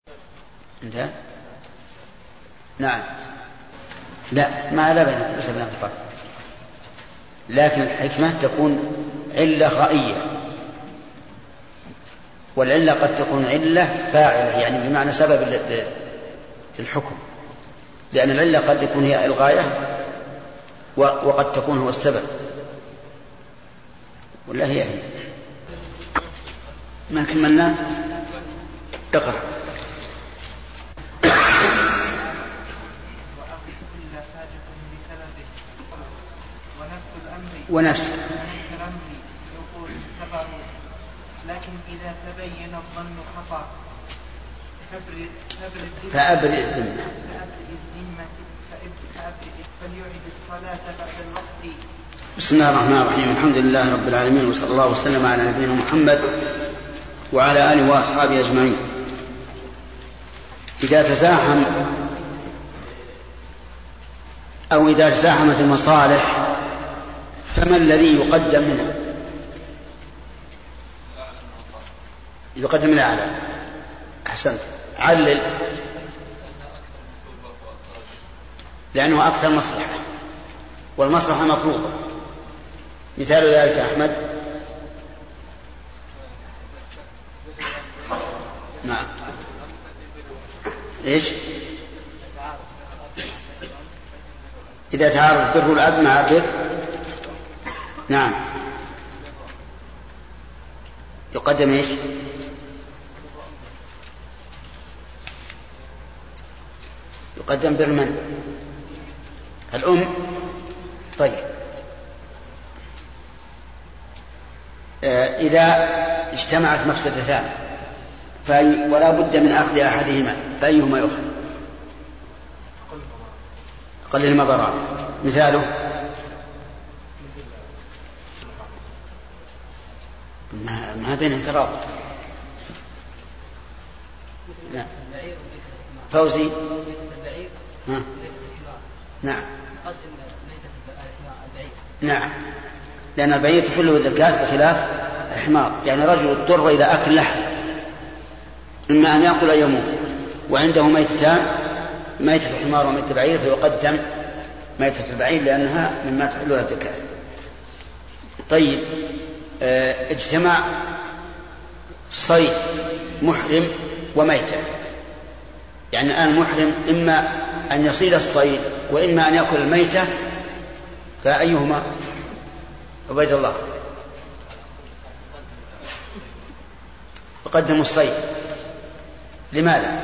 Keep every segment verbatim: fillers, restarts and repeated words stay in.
انتهى. نعم. لا ما لا بين ليس بين الفرق، لكن الحكمة تكون علة غائية، والعلة قد تكون علة فاعلة يعني بمعنى سبب للحكم، لأن العلة قد تكون هي الغاية وقد تكون هو السبب، ولا هي هي. ما كملنا. اقرأ. ونفس الأمر يقول اعتبروا، لكن إذا تبين الظن خطأ فأبرئ الذمة فليعد الصلاة بعد الوقت. بسم الله الرحمن الرحيم. الحمد لله رب العالمين، وصلى الله وسلم على نبينا محمد وعلى آله وأصحابه أجمعين. إذا تزاحم أو إذا تزاحمت المصالح فما الذي يقدم منها؟ يقدم الأعلى. أحسنت. علل. لأنه أكثر مصلحة، والمصلحة مطلوبة. مثال ذلك أحمد. نعم. إيش؟ إذا تعارض بر الأب مع بر. نعم. يقدم إيش؟ يقدم بر من؟ الأم. طيب. إذا اجتمعت مفسدتان ولا بد من أخذ أحدهما فأيهما يؤخذ؟ أقلهما ضررا. مثاله؟ ما, ما بين ترابط. لا. فوزي. ها. نعم. نعم، لأن البعير تحل الزكاة بخلاف الحمار. يعني رجل اضطر إلى أكل لحم، إما أن يأكل أو يموت، وعنده ميتتان، ميتة الحمار وميتة البعير، فيقدم ميتة البعير لأنها مما تحلها الزكاة. طيب. اه اجتماع صيد محرم وميتة، يعني الآن محرم إما أن يصيد الصيد وإما أن يأكل الميتة، فأيهما؟ عبيد الله. يقدم الصيد. لماذا؟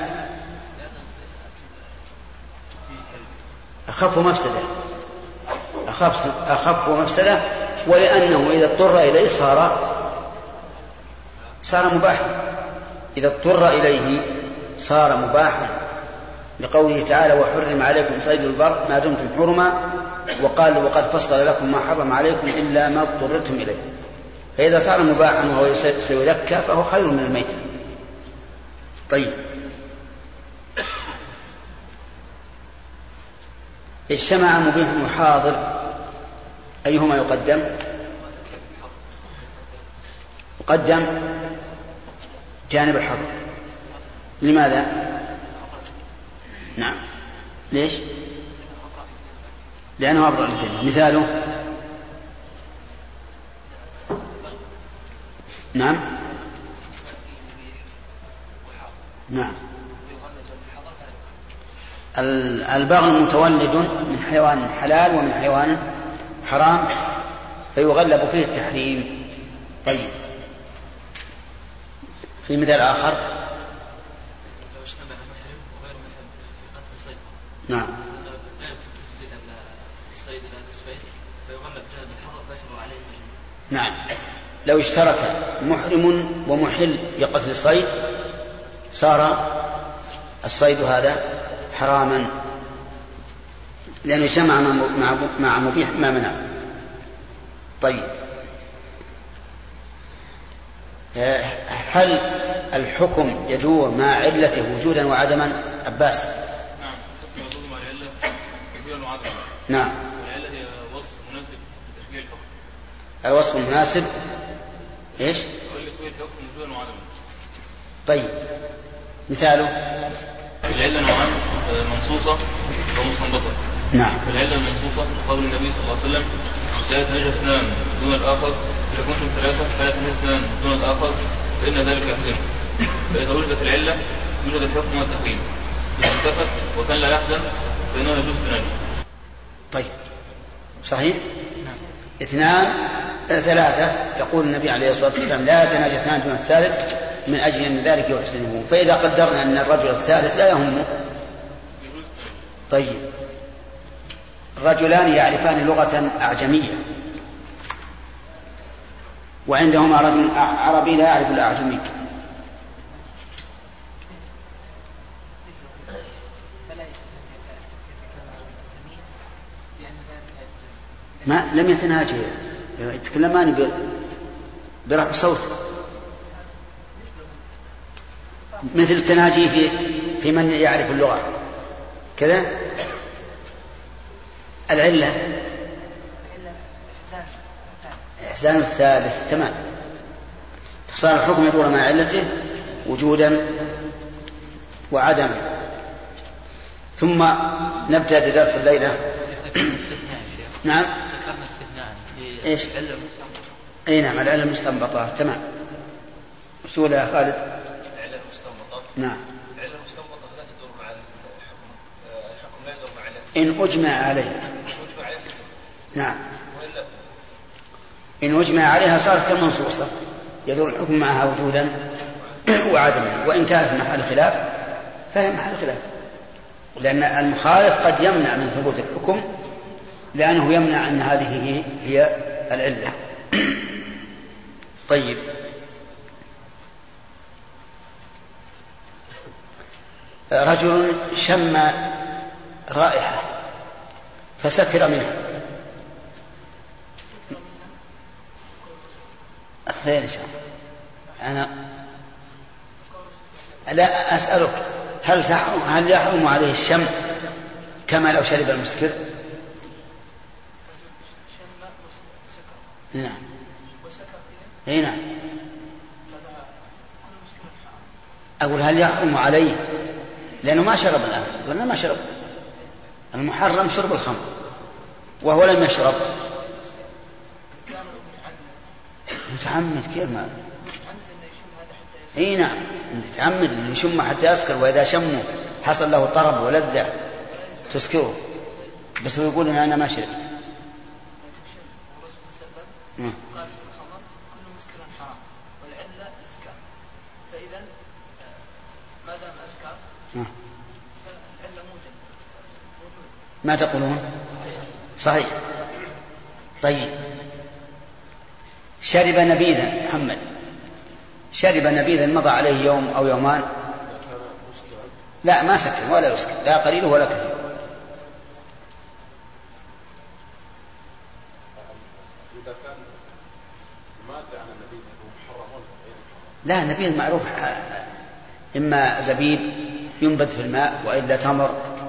أخف مفسدة. أخف, أخف مفسدة، ولأنه إذا اضطر إليه صار صار مباحا. إذا اضطر إليه صار مباحا، لقوله تعالى: وحرم عليكم صيد البر ما دمتم حرما، وقال: وقد فصل لكم ما حرم عليكم إلا ما اضطررتم إليه. فإذا صار مباحا وهو سيذكى فهو خير من الميتة. طيب. اجتمع مبيح وحاضر، أيهما يقدم؟ يقدم جانب الحظر. لماذا؟ نعم. ليش؟ لأنه أبرأ للجنة. مثاله؟ نعم. نعم. البغل متولد من حيوان حلال ومن حيوان حرام، فيغلب فيه التحريم. طيب. في مثال آخر. نعم. نعم. لو اشترك محرم ومحل في قتل الصيد صار الصيد هذا حراما، لأنه جمع مع مبيح ما منع. طيب. هل الحكم يدور مع علته وجودا وعدما؟ عباس. نعم. يدور مع العلة وجودا وعدما. نعم. والعلة هي وصف مناسب لتشبيه الحكم. الوصف المناسب ايش؟ لتشبيه الحكم وجودا وعدما. طيب. مثاله؟ العلة نوعان، منصوصة ومستنبطة. نعم. العلة المنصوصة قول النبي صلى الله عليه وسلم لا يتناجى اثنان دون الآخر، إذا كنتم ثلاثة فلا يتناجى اثنان دون الآخر فإن ذلك يحزن. فإذا وجدت العلة يوجد الحكم والتحريم. إذا انتفت وكان لا يحزن فإنه يجوز التناجي. طيب صحيح. اثنان ثلاثة يقول النبي عليه الصلاة والسلام لا يتناجى اثنان دون الثالث من أجل أن ذلك يحزنه. فإذا قدرنا أن الرجل الثالث لا يهمه. طيب رجلان يعرفان لغة أعجمية وعندهما رجل عربي لا يعرف الأعجمي، ما لم يتناجي، يتكلمان برفع صوت مثل التناجي في في من يعرف اللغة كذا. العلة إحسان الثالث تمام، فصار الحكم يدور مع علته وجودا وعدما. ثم نبدأ بدرس الليلة. نعم ذكرنا استثناء ايش؟ العلة اي نعم العلة المستنبطة تمام. وشو يا خالد؟ العلة المستنبطة نعم العلة المستنبطة لا تدور مع الحكم، الحكم لا يدور مع العلة إن أجمع عليها. أجمع عليها نعم وإلا إن أجمع عليها صارت كالمنصوصة يدور الحكم معها وجودا وعدما، وإن كانت محل خلاف فهي محل خلاف، لأن المخالف قد يمنع من ثبوت الحكم لأنه يمنع أن هذه هي العلة. طيب رجل شم رائحة فسكر منها. خير إن شاء الله. أنا لا أسألك هل هل يحرم عليه الشم كما لو شرب المسكر؟ نعم. اي نعم. أقول هل يحرم عليه لأنه ما شرب الآن ولا ما شرب؟ المحرم شرب الخمر وهو لم يشرب. متعمد كيف ما؟ اي نعم متعمد اللي يشم حتى يسكر، وإذا شمه حصل له طرب ولذة تسكره، بس هو يقول إن أنا ما شربت. قال في الخمر كل مسكر حرام والعلة الإسكار، فإذا ما دام أسكر فالعلة موجود. ما تقولون؟ صحيح. طيب شرب نبيذا محمد، شرب نبيذا مضى عليه يوم أو يومان، لا ما سكر ولا يسكر لا قليل ولا كثير. لا نبيذ معروف، إما زبيب ينبت في الماء وإلا تمر.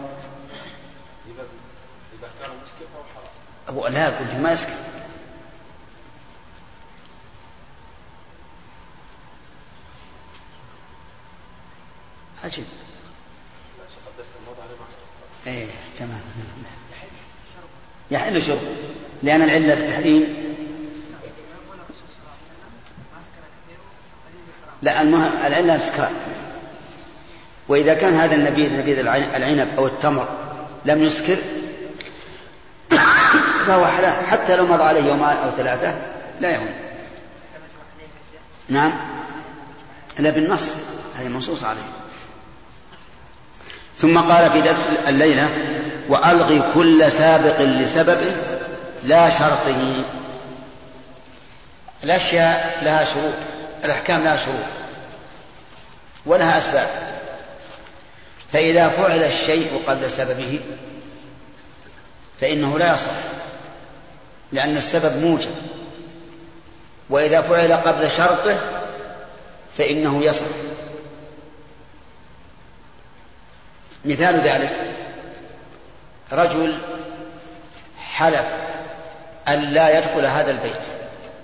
إذا كان مسكر فهو حرام. أبو لا قلت ما يسكر. عجيب. ايه تمام. يحل شرب لأن العلة التحريم. لا المهم العلة الإسكار. وإذا كان هذا النبيذ نبيذ العنب أو التمر لم يسكر فهو حلال حتى لو مضى عليه يومان أو ثلاثة لا يهم. نعم لا بالنص هذه منصوص عليه. ثم قال في درس الليلة وألغي كل سابق لسببه لا شرطه. الأشياء لها شروط، الأحكام لها شروط ولها أسباب، فإذا فعل الشيء قبل سببه فإنه لا يصح لأن السبب موجب، وإذا فعل قبل شرطه فإنه يصح. مثال ذلك رجل حلف أن لا يدخل هذا البيت،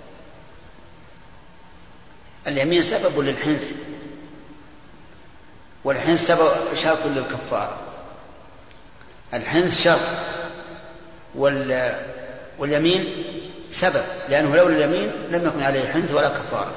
اليمين سبب للحنث، والحنث سبب شرط للكفارة. الحنث شرط وال... واليمين سبب، لأنه لولا اليمين لم يكن عليه حنث ولا كفارة.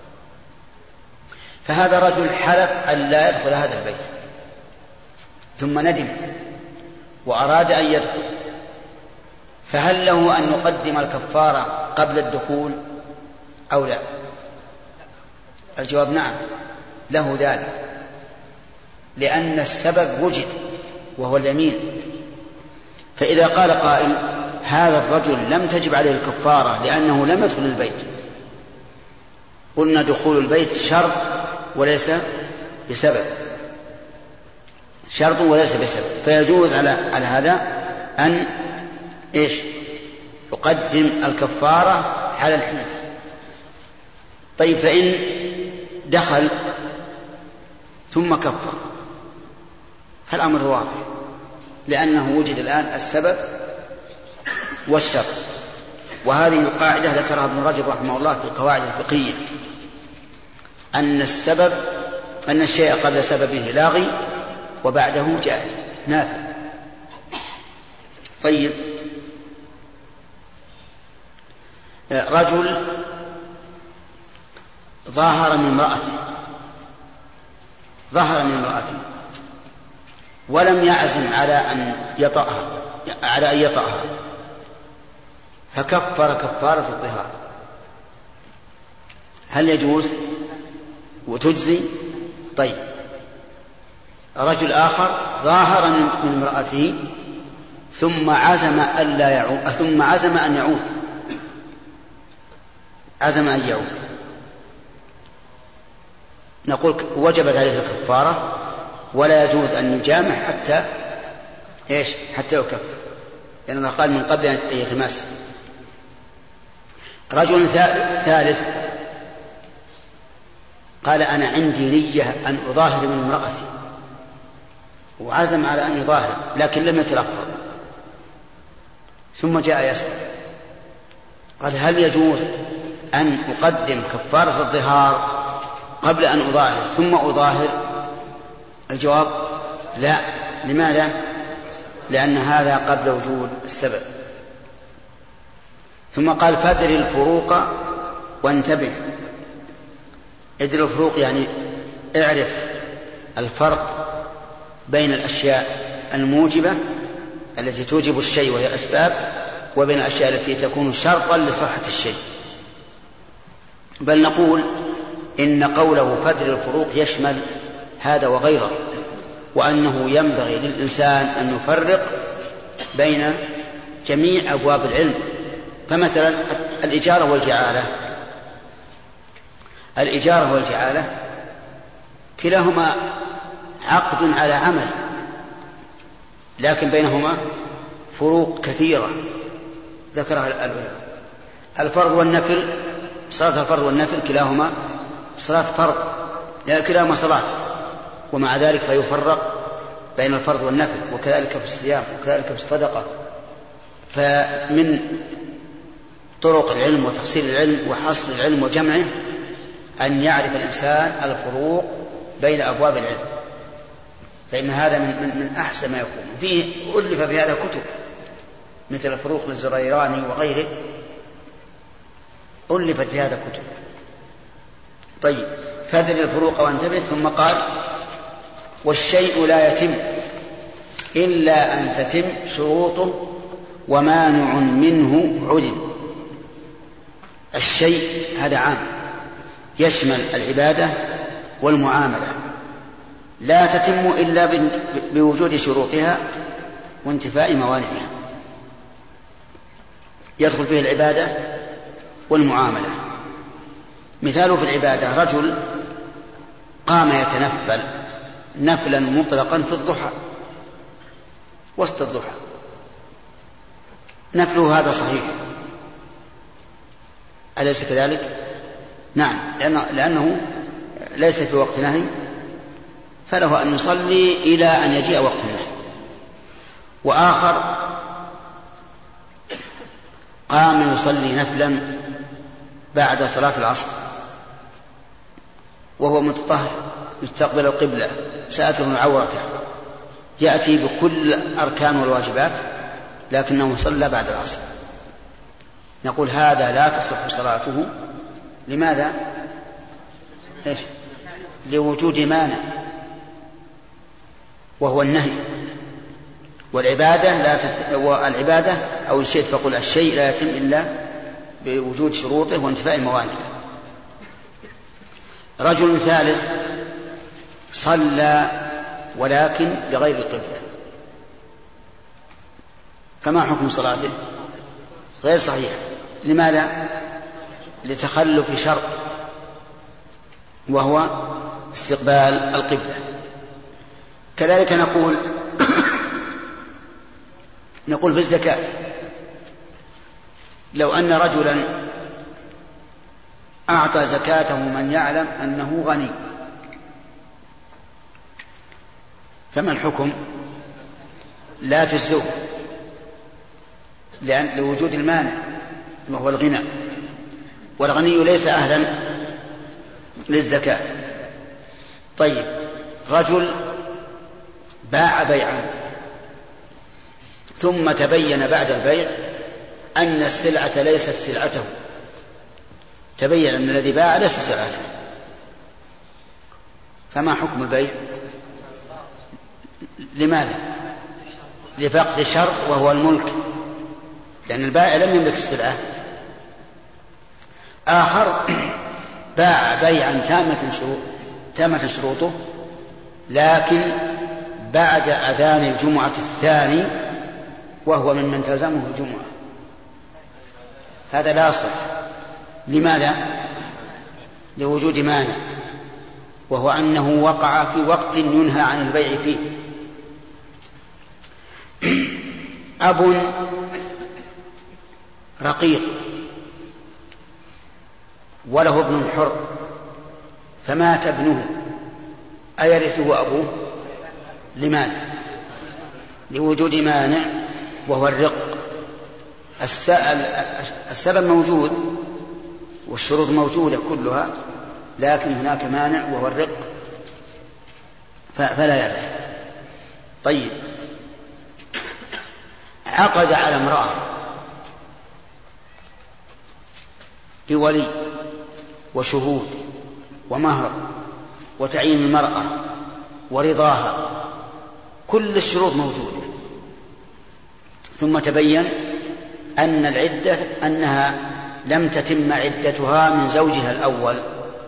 فهذا رجل حلف أن لا يدخل هذا البيت ثم ندم وأراد أن يدخل، فهل له أن يقدم الكفارة قبل الدخول أو لا؟ الجواب نعم، له ذلك، لأن السبب وجد وهو اليمين. فإذا قال قائل هذا الرجل لم تجب عليه الكفارة لأنه لم يدخل البيت، قلنا دخول البيت شرط وليس بسبب، شرط وليس بسبب، فيجوز على, على هذا أن إيش يقدم الكفارة على الحنث. طيب فإن دخل ثم كفر فالأمر واضح، لأنه وجد الآن السبب والشرط. وهذه القاعدة ذكرها ابن رجب رحمه الله في القواعد الفقهية، أن السبب أن الشيء قبل سببه لاغي وبعده جائز نافع. طيب رجل ظاهر من امرأته ظهر من امرأته ولم يعزم على أن يطأها على أن يطأها فكفر كفارة الظهار، هل يجوز وتجزي؟ طيب رجل آخر ظاهر من امرأته ثم عزم ألا يعود ثم عزم أن يعود عزم أن يعود نقول وجبت عليه الكفارة ولا يجوز أن يجامع حتى إيش حتى يكفر، لأنه قال من قبل أن يتماس. رجل ثالث قال أنا عندي نية أن أظاهر من امرأتي وعزم على أن يظاهر لكن لم يتلفظ، ثم جاء يسأل قال هل يجوز أن أقدم كفارة الظهار قبل أن أظاهر ثم أظاهر؟ الجواب لا. لماذا؟ لأن هذا قبل وجود السبب. ثم قال فادر الفروق وانتبه. ادر الفروق يعني اعرف الفرق بين الأشياء الموجبة التي توجب الشيء وهي الأسباب وبين الأشياء التي تكون شرطا لصحة الشيء. بل نقول إن قوله فادر الفروق يشمل هذا وغيره، وأنه ينبغي للإنسان أن يفرق بين جميع أبواب العلم. فمثلا الإجارة والجعالة الإجارة والجعالة كلاهما عقد على عمل، لكن بينهما فروق كثيرة ذكرها العلماء. الفرض والنفل، صلاة الفرض والنفل كلاهما صلاة فرض، كلاهما صلاة، ومع ذلك فيفرق بين الفرض والنفل، وكذلك في الصيام وكذلك في الصدقة. فمن طرق العلم وتحصيل العلم وحصر العلم وجمعه أن يعرف الإنسان الفروق بين أبواب العلم، فإن هذا من, من, من أحسن ما يكون. فيه ألف في هذا كتب مثل الفروق للزريراني وغيره، ألفت في هذا كتب. طيب فادر الفروق وانتبه. ثم قال والشيء لا يتم إلا أن تتم شروطه ومانع منه عدم. الشيء هذا عام يشمل العبادة والمعاملة، لا تتم إلا بوجود شروطها وانتفاء موانعها. يدخل فيه العبادة والمعاملة. مثاله في العبادة رجل قام يتنفل نفلا مطلقا في الضحى وسط الضحى، نفله هذا صحيح أليس كذلك؟ نعم، لأنه, لأنه ليس في وقت نهي، فله أن يصلي إلى أن يجيء وقت النهي. وآخر قام يصلي نفلا بعد صلاة العصر وهو متطهر مستقبل القبلة ساتر عورته يأتي بكل أركان والواجبات لكنه صلى بعد العصر، نقول هذا لا تصح صلاته. لماذا؟ إيش؟ لوجود مانع وهو النهي، والعبادة لا تف... والعبادة أو الشيء فقل الشيء لا يتم إلا بوجود شروطه وانتفاء موانعه. رجل ثالث صلى ولكن بغير القبلة، فما حكم صلاته؟ غير صحيح. لماذا؟ لتخلف شرط وهو استقبال القبلة. كذلك نقول نقول في الزكاة، لو أن رجلا أعطى زكاته من يعلم أنه غني، فما الحكم؟ لا تجزئه لأن لوجود المانع وهو الغنى، والغني ليس أهلا للزكاة. طيب، رجل باع بيعا ثم تبين بعد البيع أن السلعة ليست سلعته، تبين أن الذي باع ليس سلعته، فما حكم البيع؟ لماذا؟ لفقد شرط وهو الملك، لأن البائع لم يملك السلعة. آخر باع بيعا تامة شروطه لكن بعد أذان الجمعة الثاني وهو ممن تلزمه الجمعة، هذا لا يصح. لماذا؟ لوجود مانع وهو أنه وقع في وقت ينهى عن البيع فيه. أب رقيق وله ابن حر فمات ابنه، أيرثه أبوه؟ لماذا؟ لوجود مانع وهو الرق. السبب موجود والشروط موجودة كلها، لكن هناك مانع وهو الرق فلا يرث. طيب، عقد على امرأة بولي وشهود ومهر وتعيين المرأة ورضاها، كل الشروط موجودة، ثم تبين أن العدة أنها لم تتم عدتها من زوجها الأول،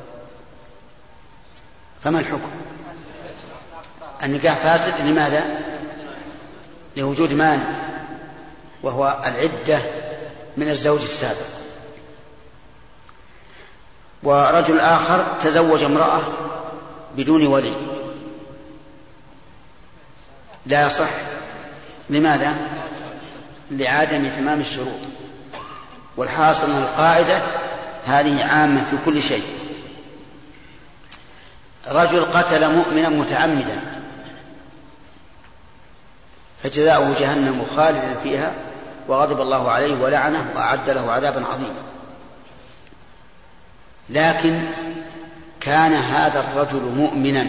فما الحكم؟ النكاح فاسد. لماذا؟ لوجود مانع وهو العدة من الزوج السابق. ورجل آخر تزوج امرأة بدون ولي، لا يصح. لماذا؟ لعدم تمام الشروط. والحاصل أن القاعدة هذه عامة في كل شيء. رجل قتل مؤمنا متعمدا فجزاؤه جهنم خالدا فيها وغضب الله عليه ولعنه وأعد له عذابا عظيما، لكن كان هذا الرجل مؤمنا،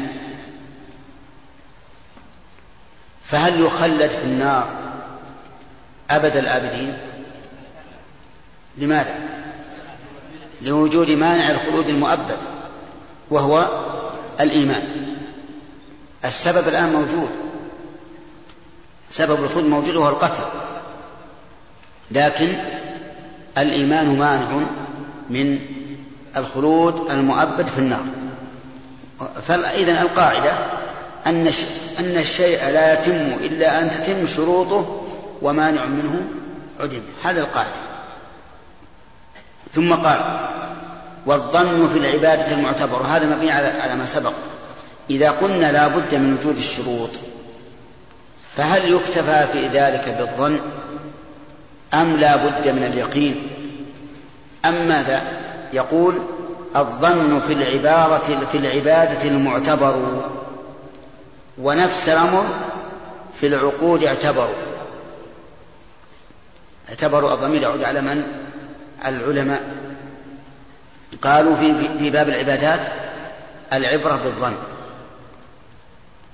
فهل يخلد في النار أبد الآبدين؟ لماذا؟ لوجود مانع الخلود المؤبد وهو الإيمان. السبب الآن موجود، سبب الخلود موجود وهو القتل، لكن الإيمان مانع من الخلود المؤبد في النار. فإذن القاعدة أن أن الشيء لا يتم إلا أن تتم شروطه ومانع منه عدم، هذا القاعدة. ثم قال: والظن في العبادة المعتبر، هذا مبني على ما سبق. إذا قلنا لا بد من وجود الشروط فهل يكتفى في ذلك بالظن أم لا بد من اليقين أم ماذا؟ يقول: الظن في العبارة في العبادة المعتبر، ونفس الأمر في العقود اعتبروا. اعتبروا الضمير يعود على من؟ العلماء. قالوا في, في باب العبادات العبرة بالظن،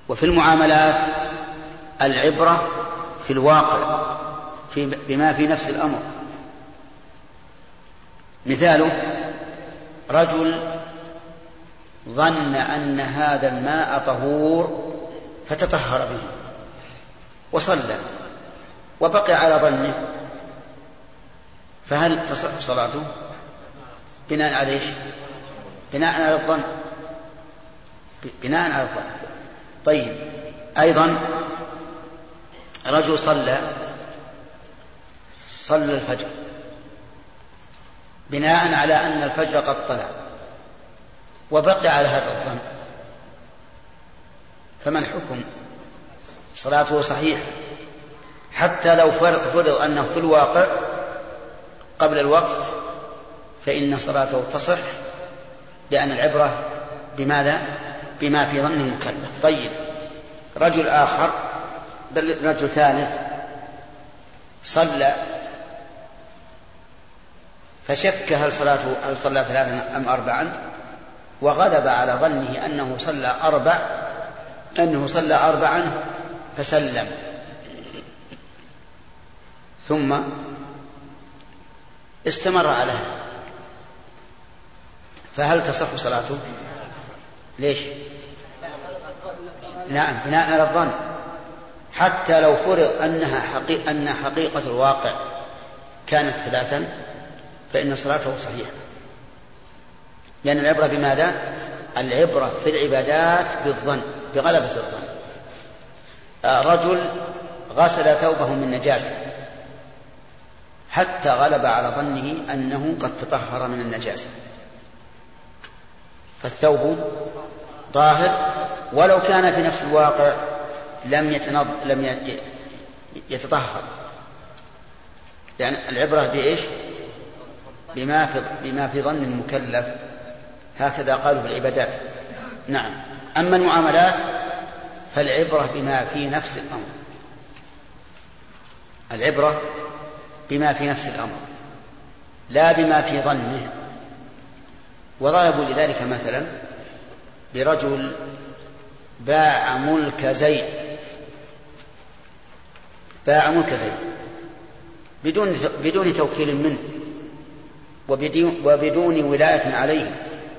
وفي المعاملات العبرة في الواقع في بما في نفس الأمر. مثاله رجل ظن أن هذا الماء طهور فتطهر به وصلى وبقي على ظنه، فهل تصح صلاته؟ بناء على ايش؟ بناء على الظن، بناء على الظن. طيب أيضا رجل صلى صلى الفجر بناء على أن الفجر قد طلع وبقي على هذا الظن، فما الحكم؟ صلاته صحيحة حتى لو فرض أنه في الواقع قبل الوقت، فإن صلاته تصح، لأن العبرة بماذا؟ بما في ظن المكلف. طيب رجل آخر بل رجل ثالث صلى فشك هل صلاته هل صلى ثلاثا أم أربعا، وغلب على ظنه أنه صلى أربع أنه صلى أربعا فسلم، ثم استمر على هذا، فهل تصح صلاته؟ ليش؟ نعم بناء على الظن، حتى لو فرض أنها حقيقة أن حقيقة الواقع كانت ثلاثا فإن صلاته صحيحة، لأن العبرة بماذا؟ العبرة في العبادات بالظن، بغلبة الظن. رجل غسل ثوبه من نجاسة حتى غلب على ظنه أنه قد تطهر من النجاسة، فالثوب طاهر ولو كان في نفس الواقع لم يتنض لم يتطهر، لأن يعني العبرة بإيش؟ بما في بما في ظن المكلف، هكذا قالوا في العبادات. نعم. أما المعاملات فالعبرة بما في نفس الأمر، العبرة بما في نفس الأمر لا بما في ظنه. وضربوا لذلك مثلا برجل باع ملك زيد باع ملك زيد بدون بدون توكيل منه وبدون ولاية عليه،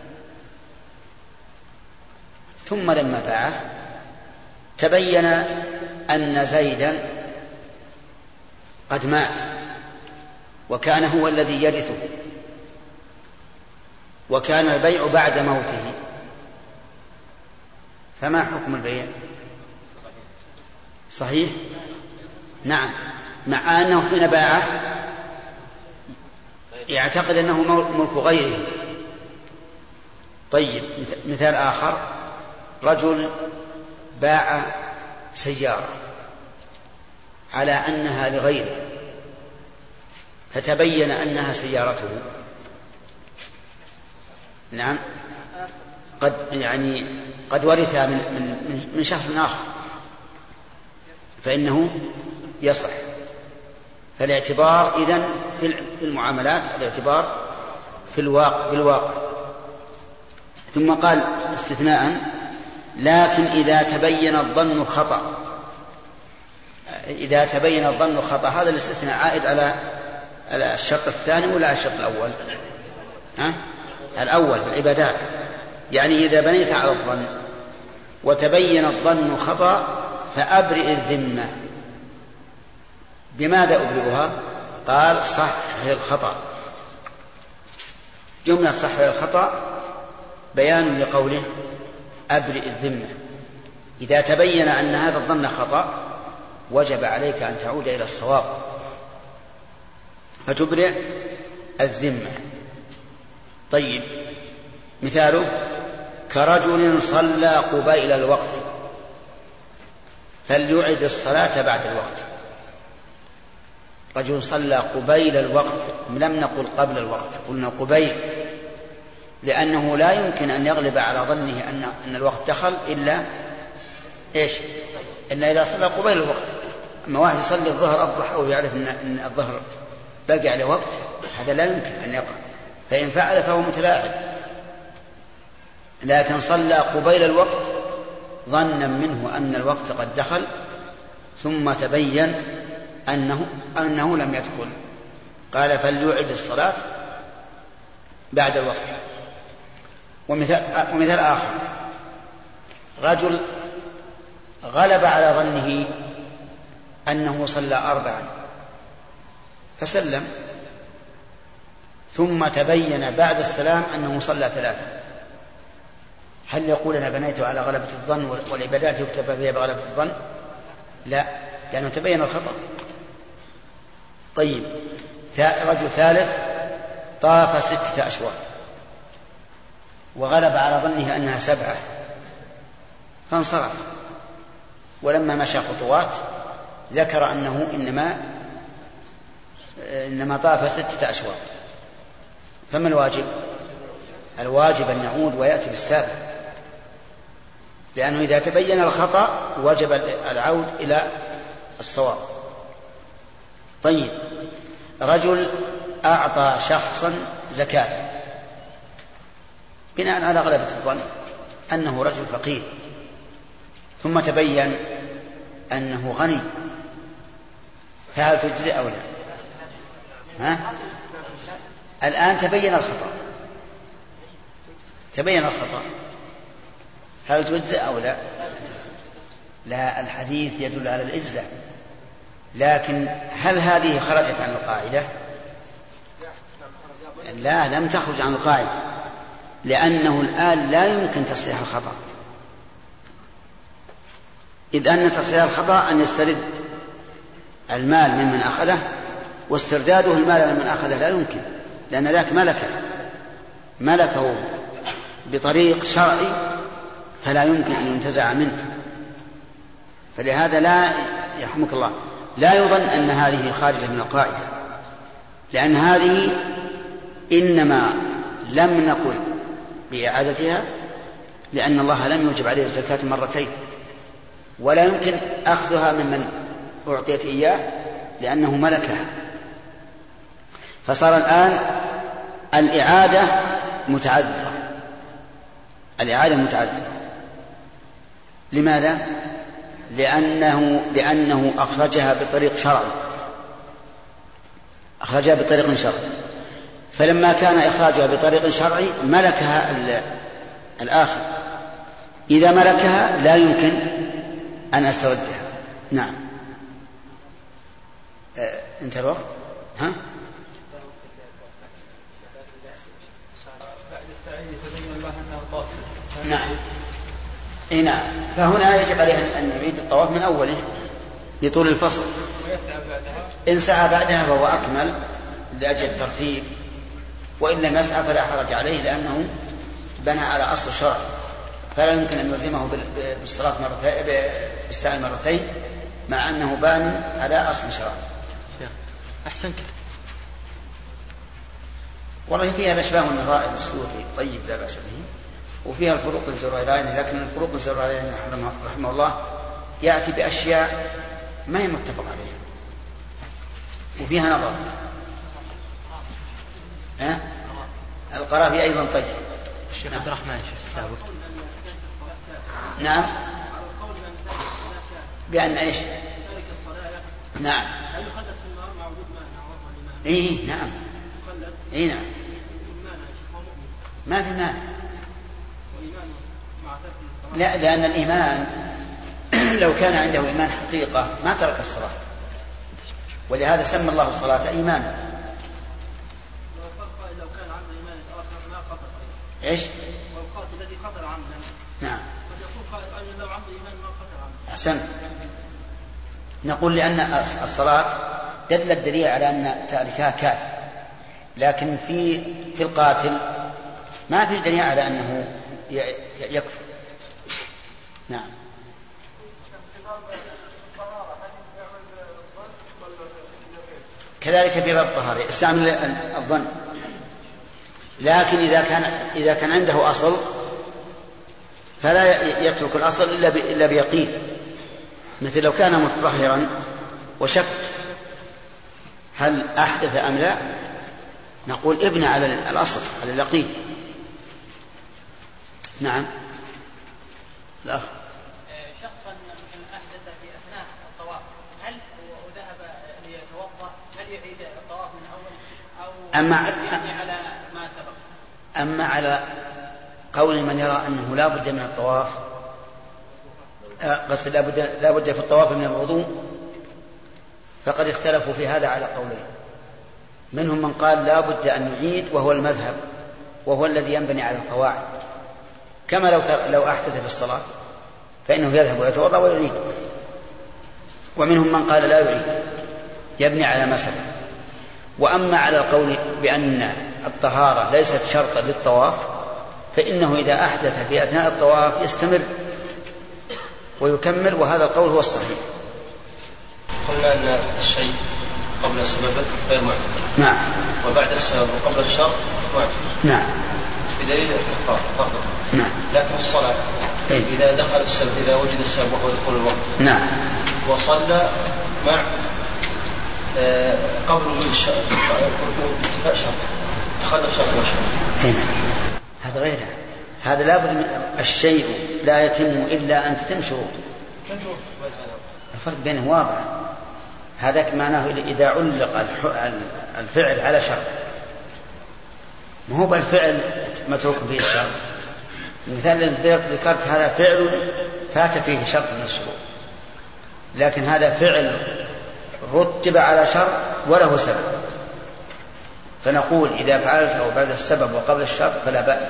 ثم لما باعه تبين أن زيدا قد مات وكان هو الذي يرثه، وكان البيع بعد موته، فما حكم البيع؟ صحيح؟ نعم، مع أنه حين باعه يعتقد أنه ملك غيره. طيب مثال آخر، رجل باع سيارة على أنها لغيره فتبين أنها سيارته، نعم قد يعني قد ورثها من, من, من شخص آخر، فإنه يصح. فالاعتبار إذن في المعاملات الاعتبار في الواقع بالواقع. ثم قال استثناء: لكن إذا تبين الظن خطأ. إذا تبين الظن خطأ، هذا الاستثناء عائد على الشرط الثاني ولا الشرط الأول؟ ها؟ الأول في العبادات، يعني إذا بنيت على الظن وتبين الظن خطأ فأبرئ الذمة. بماذا أبرئها؟ قال: صحح الخطأ. جملة صحح الخطأ بيان لقوله أبرئ الذمة. إذا تبين أن هذا الظن خطأ وجب عليك أن تعود إلى الصواب فتبرئ الذمة. طيب مثاله: كرجل صلى قبيل الوقت فليعد الصلاة بعد الوقت. رجل صلى قبيل الوقت، لم نقل قبل الوقت، قلنا قبيل، لأنه لا يمكن أن يغلب على ظنه أن, أن الوقت دخل إلا إيش؟ إلا إذا صلى قبيل الوقت. أما واحد يصلي الظهر الضحى ويعرف أن, أن الظهر باقي على وقت، هذا لا يمكن أن يقع، فإن فعل فهو متلاعب. لكن صلى قبيل الوقت ظنا منه أن الوقت قد دخل ثم تبين أنه, أنه لم يدخل، قال فليعد الصلاة بعد الوقت. ومثال, ومثال آخر، رجل غلب على ظنه أنه صلى أربعا فسلم، ثم تبين بعد السلام أنه صلى ثلاثا، هل يقول أنا بنيت على غلبة الظن والعبادات يكتفى فيها بغلبة الظن؟ لا، لأنه تبين الخطأ. طيب، رجل ثالث طاف ستة أشواط وغلب على ظنه أنها سبعة فانصرف، ولما مشى خطوات ذكر أنه إنما إنما طاف ستة أشواط، فما الواجب؟ الواجب أن يعود ويأتي بالسابع، لأنه إذا تبين الخطأ وجب العود إلى الصواب. طيب، رجل أعطى شخصا زكاة بناء على غلبة الظن أنه رجل فقير، ثم تبين أنه غني، فهل تجزئ أو لا؟ ها؟ الآن تبين الخطأ تبين الخطأ هل تجزئ أو لا؟ لا، الحديث يدل على الإجزاء، لكن هل هذه خرجت عن القاعدة؟ لا، لم تخرج عن القاعدة، لأنه الآن لا يمكن تصحيح الخطأ، إذ أن تصحيح الخطأ أن يسترد المال ممن أخذه، واسترداده المال ممن أخذه لا يمكن، لأن ذاك ملكه ملكه بطريق شرعي فلا يمكن أن ينتزع منه. فلهذا لا يرحمك الله لا يظن أن هذه خارجة من القاعدة، لأن هذه إنما لم نقل بإعادتها لأن الله لم يوجب عليه الزكاة مرتين، ولا يمكن أخذها ممن أعطيت إياه لأنه ملكها. فصار الآن الإعادة متعذرة الإعادة متعذرة لماذا؟ لأنه, لأنه أخرجها بطريق شرعي أخرجها بطريق شرعي فلما كان إخراجها بطريق شرعي ملكها الآخر، إذا ملكها لا يمكن أن أستردها. نعم. أه انت الوقت ها؟ نعم. إيه نعم. فهنا يجب عليه أن يعيد الطواف من أوله لطول الفصل، إن سعى بعدها فهو أكمل لأجل الترتيب، وإن لم يسعى فلا حرج عليه لأنه بنى على أصل الشرع، فلا يمكن أن يلزمه بالصلاة مرتين بالسعي مرتين مع أنه بان على أصل شرع. أحسن كده. والله فيها الأشباه والنظائر السيوطي طيب لا بأس به، وفيها الفروق الزريرين، لكن الفروق الزريرين رحمه الله يأتي بأشياء ما هي متفق عليها وفيها نظر. ها؟ القرافي أيضا طيب. الشيخ عبد الرحمن كتابه. نعم. بأن إيش؟ نعم. إيه نعم. إيه نعم. ما في مانع. لا، لأن الإيمان لو كان عنده إيمان حقيقة ما ترك الصلاة، ولهذا سمى الله الصلاة إيمانا. لو كان عنده إيمان آخر ما قطع. إيش؟ والقاتل الذي قتل عمدا. نعم. قد يكون قائل أيضا لو عنده إيمان ما قتل عمدا. أحسن. نقول لأن الصلاة دل الدليل على أن تاركها كافر، لكن في في القاتل ما في دليل على أنه يكفر. نعم. كذلك في باب الطهارة استعمل الظن، لكن إذا كان إذا كان عنده أصل فلا يترك الأصل إلا إلا بيقين، مثل لو كان متطهرا وشك هل أحدث أم لا، نقول ابنى على الأصل على اليقين. نعم. الأخ شخصا مثل أحدث في أثناء الطواف هل وذهب ليتوضأ هل يعيد الطواف من أول أو أما يعني على ما سبق؟ أما على قول من يرى أنه لا بد من الطواف قصد لا بد لا بد في الطواف من الوضوء فقد اختلفوا في هذا على قولين. منهم من قال لا بد أن يعيد وهو المذهب وهو الذي ينبني على القواعد، كما لو لو أحدث في الصلاة فإنه يذهب ويتوضأ ويعيد. ومنهم من قال لا يعيد يبني على ما سبق. وأما على القول بأن الطهارة ليست شرطا للطواف فإنه إذا أحدث في أثناء الطواف يستمر ويكمل، وهذا القول هو الصحيح. قلنا أن الشيء قبل سببه غير معتبر. نعم. وبعد السبب وقبل الشرط معتبر. نعم. بدليل الكفار فرض. نعم. لكن الصلاة طيب. إذا دخل السبب إذا وجد السبب وهو دخول الوقت. نعم. وصلى مع آه قبل وجود الشرط انتفاء شرط تخلف شرط وشرط. هنا هذا غيره. هذا لا بد الشيء لا يتم إلا أن تتم شروطه. الفرق بينه واضح. هذا معناه إذا علق الفعل على شرط، ما هو بالفعل متروك فيه الشرط. المثال الذي ذكرت هذا فعل فات فيه شرط من الشروط، لكن هذا فعل رتب على شرط وله سبب، فنقول إذا فعلته بعد السبب وقبل الشرط فلا بأس.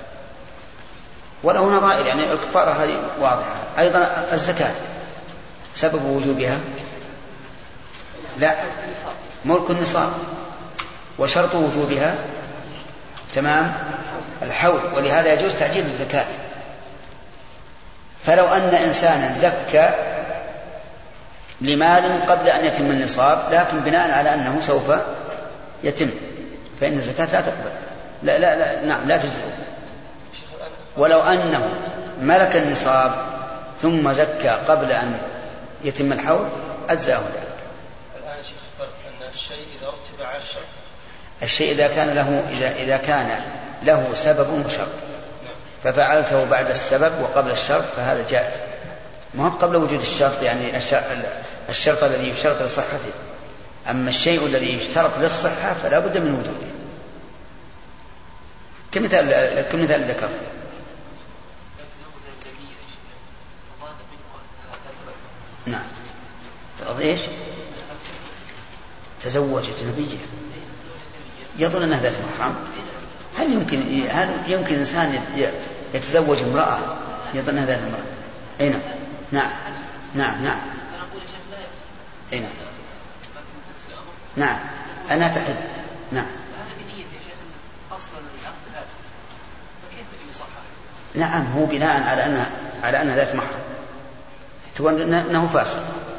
وله نظائر، يعني الكفارة هذه واضحة. أيضا الزكاة سبب وجوبها لا ملك النصاب، وشرط وجوبها تمام الحول، ولهذا يجوز تعجيل الزكاة. فلو أن إنسانا زكى لمال قبل أن يتم النصاب لكن بناء على أنه سوف يتم فإن الزكاة لا تقبل لا لا لا نعم لا تجزئ. ولو أنه ملك النصاب ثم زكى قبل أن يتم الحول أجزاه ذلك. الآن شيخ فرق أن الشيء إذا ارتبع على الشرط، الشيء إذا كان له إذا إذا كان له سبب وشرط ففعلته بعد السبب وقبل الشرط فهذا جائز، ما هو قبل وجود الشرط، يعني الشرط الذي يشترط لصحته. أما الشيء الذي يشترط للصحة فلا بد من وجوده، كمثال كمثال ذكر. نعم. ايش؟ تزوج أجنبية يظن أنها ذات محرم. هل يمكن هل يمكن إنسان يتزوج امرأة يظن أنها ذات امرأة؟ أي نعم. نعم نعم نعم. أي نعم. نعم أنا تحب. نعم. نعم هو بناء على أنها على أنها ذات محرم تقول أنه فاسق.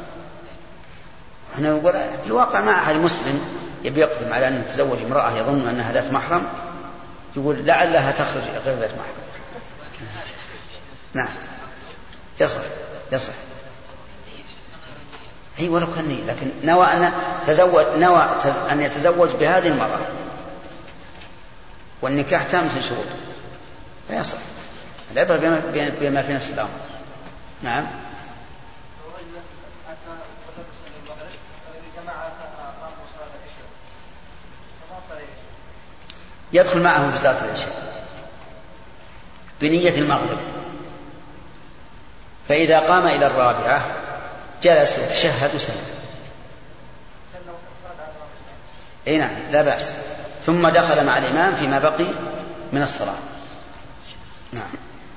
احنا نقول في الواقع ما أحد مسلم يبي يقدم على أن يتزوج امرأة يظن أنها ذات محرم يقول لعلها تخرج غير ذات محرم. نعم يصح يصح. هي ولو كان نية، لكن نوى أن تزوج نوى أن يتزوج بهذه المرأة والنكاح تام في شروط فيصح. العبرة بما, بما في نفس الأمر. نعم. يدخل معهم في صلاة العشاء بنية المغرب، فإذا قام إلى الرابعة جلس يتشهد وسلم. أي نعم لا بأس، ثم دخل مع الإمام فيما بقي من الصلاة. نعم.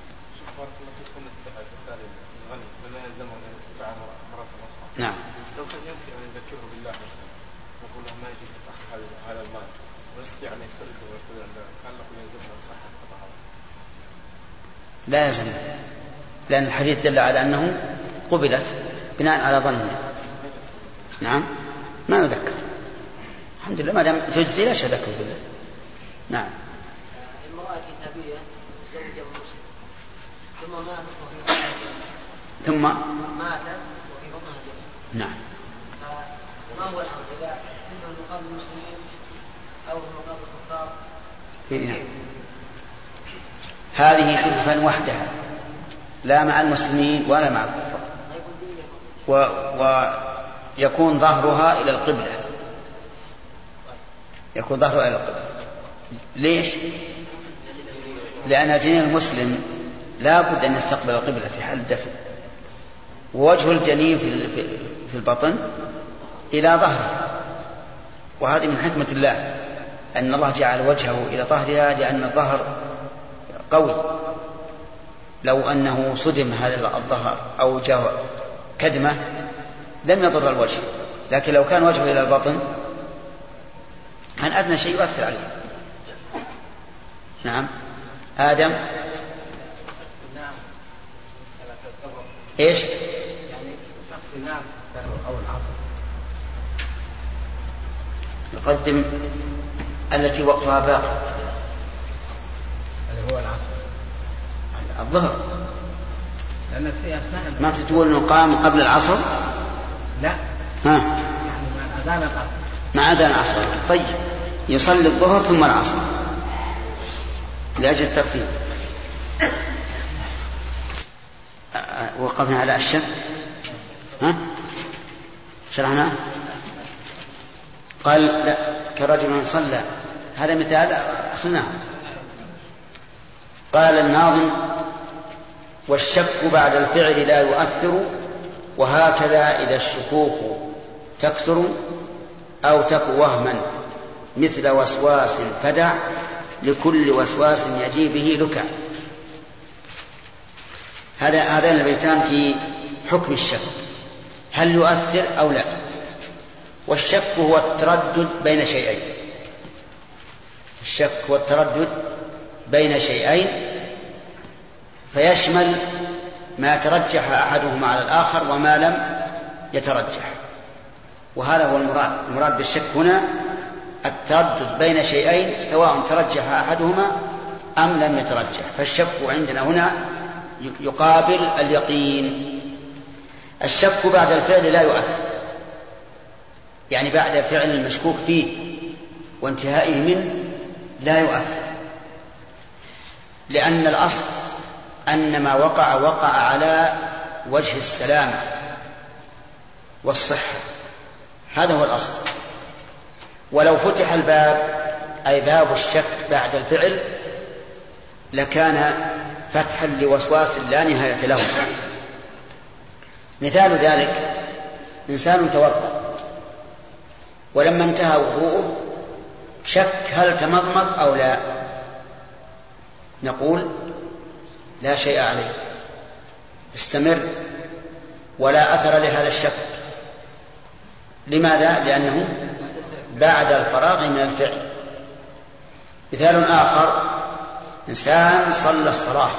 نعم. لو كان يمكن أن يذكره بالله يقول له ما يجوز تأخذ هذا المال ويستطيع أن يسترده ويقول أن هل نقول يلزمنا أن صحة الطهارة؟ لا يلزم، لأن الحديث دل على أنه قبلت بناء على ظنه. نعم ما يذكر. الحمد لله ما دام تجزي لا شك فيه. نعم. المرأة كتابية زوجة مسلم ثم ماتت وفي بطنها ثم ماتت وفي بطنها جنين. نعم. ما هو الأمر إذا كنت مقابل المسلمين أو مقابل الكفار؟ نعم. هذه تدفن وحدها لا مع المسلمين ولا مع الكفار. و... ويكون ظهرها إلى القبلة، يكون ظهرها إلى القبلة. ليش؟ لأن الجنين المسلم لا بد أن يستقبل القبلة في حال الدفن، ووجه الجنين في البطن إلى ظهره، وهذه من حكمة الله أن الله جعل وجهه إلى ظهرها، لأن الظهر قوي، لو أنه صدم هذا الظهر أو جاء كدمة لم يضر الوجه، لكن لو كان وجهه إلى البطن كان أدنى شيء يؤثر عليه. نعم. آدم. إيش؟ يعني شخص ينام أو العصر يقدم التي وقتها باقي، اللي هو العصر الظهر، لأن في أثناء ما تقول أنه قام قبل العصر؟ لا. ها. يعني مع أذان العصر. مع أذان العصر. طيب يصلي الظهر ثم العصر لأجل الترتيب. وقفنا على الشك. ها؟ شرحنا. قال لا كرجل صلى، هذا مثال أخذناه. قال الناظم: والشك بعد الفعل لا يؤثر، وهكذا إذا الشكوك تكثر أو تك وهما مثل وسواس فدع، لكل وسواس يجي به لكع. هذا هذان البيتان في حكم الشك، هل يؤثر أو لا. والشك هو التردد بين شيئين، الشك هو التردد بين شيئين فيشمل ما ترجح أحدهما على الآخر وما لم يترجح، وهذا هو المراد. المراد بالشك هنا التردد بين شيئين سواء ترجح أحدهما أم لم يترجح، فالشك عندنا هنا يقابل اليقين. الشك بعد الفعل لا يؤثر، يعني بعد فعل المشكوك فيه وانتهائه منه لا يؤثر، لأن الأصل أن ما وقع وقع على وجه السلامة والصحة، هذا هو الأصل. ولو فتح الباب أي باب الشك بعد الفعل لكان فتحا لوسواس لا نهاية له. مثال ذلك: إنسان توضأ ولما انتهى وضوءه شك هل تمضمض أو لا، نقول لا شيء عليه، استمر ولا أثر لهذا الشك. لماذا؟ لأنه بعد الفراغ من الفعل. مثال آخر: إنسان صلى الصلاة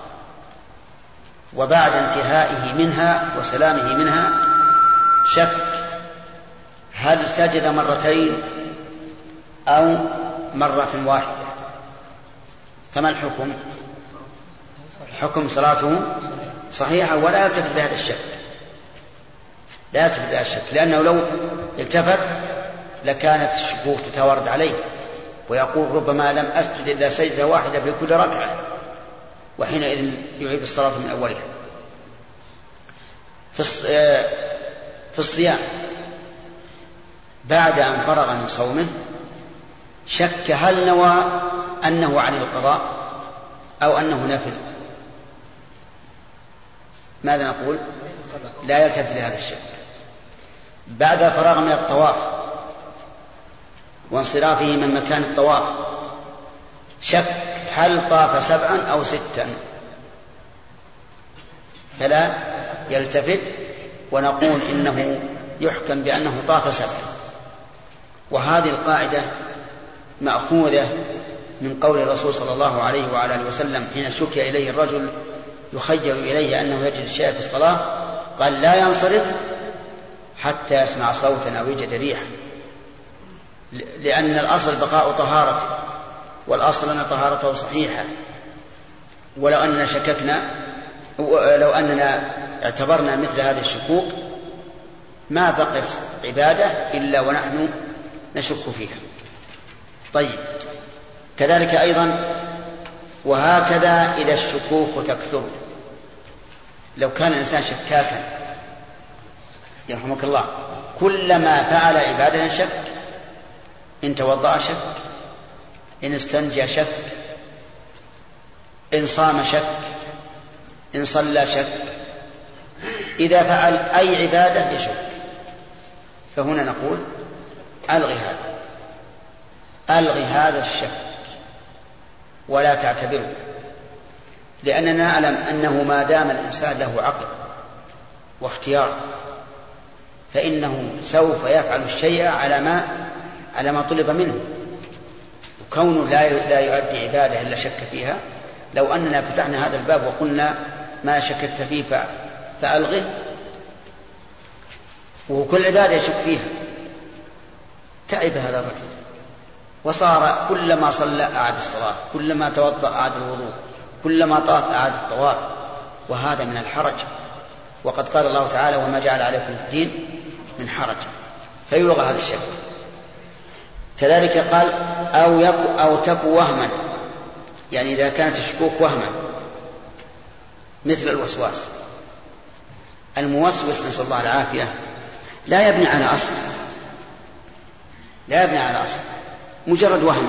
وبعد انتهائه منها وسلامه منها شك هل سجد مرتين أو مرة واحدة، فما الحكم؟ حكم صلاته صحيحة ولا يلتفت لهذا الشك، لا يلتفت لهذا الشك، لأنه لو التفت لكانت الشكوك تتوارد عليه ويقول ربما لم أسجد إلا سجدة واحدة في كل ركعة، وحينئذ يعيد الصلاة من أولها. في الصيام بعد أن فرغ من صومه شك هل نوى أنه على القضاء أو أنه نفل، ماذا نقول؟ لا يلتفت لهذا الشك. بعد الفراغ من الطواف وانصرافه من مكان الطواف شك هل طاف سبعا أو ستا، فلا يلتفت ونقول إنه يحكم بأنه طاف سبعا. وهذه القاعدة مأخوذة من قول الرسول صلى الله عليه وعلى آله وسلم حين شكي إليه الرجل يخيل إليه أنه يجد شيئا في الصلاة قال: لا ينصرف حتى يسمع صوتا أو يجد ريحا، لأن الأصل بقاء طهارته، والأصل أن طهارته صحيحة. ولو أننا شككنا لو أننا اعتبرنا مثل هذه الشكوك ما بقت عبادة إلا ونحن نشك فيها. طيب، كذلك أيضا وهكذا إذا الشكوك تكثر، لو كان الإنسان شكاكا يرحمك الله، كلما فعل عبادة شك، إن توضأ شك، إن استنجى شك، إن صام شك، إن صلى شك، إذا فعل أي عبادة يشك. فهنا نقول ألغي هذا، ألغي هذا الشك ولا تعتبره، لأننا نعلم أنه ما دام الإنسان له عقل واختيار فإنه سوف يفعل الشيء على ما على ما طلب منه، وكونه لا لا يؤدي عبادة إلا شك فيها. لو أننا فتحنا هذا الباب وقلنا ما شككت فيه فألغه، وكل عبادة يشك فيها، تعب هذا الرجل وصار كلما صلى أعاد الصلاة، كلما توضأ أعاد الوضوء، كلما طاف أعاد الطواف، وهذا من الحرج. وقد قال الله تعالى: وما جعل عليكم الدين من حرج، فيلغى هذا الشك. كذلك قال: أو يكو أو تكو وهما، يعني إذا كانت الشكوك وهما مثل الوسواس. الموسوس نسأل الله العافية لا يبني على أصل، لا يبني على أصل، مجرد وهم.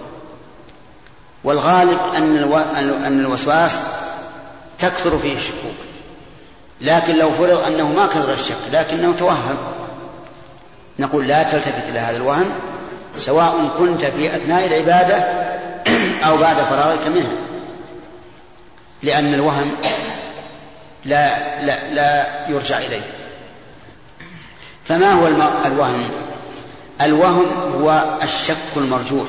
والغالب أن الو... أن الوسواس تكثر فيه الشكوك، لكن لو فرض أنه ما كثر الشك لكنه توهم، نقول لا تلتفت إلى هذا الوهم، سواء كنت في أثناء العبادة أو بعد فراغك منها، لأن الوهم لا, لا, لا يرجع إليه. فما هو الوهم؟ الوهم هو الشك المرجوح،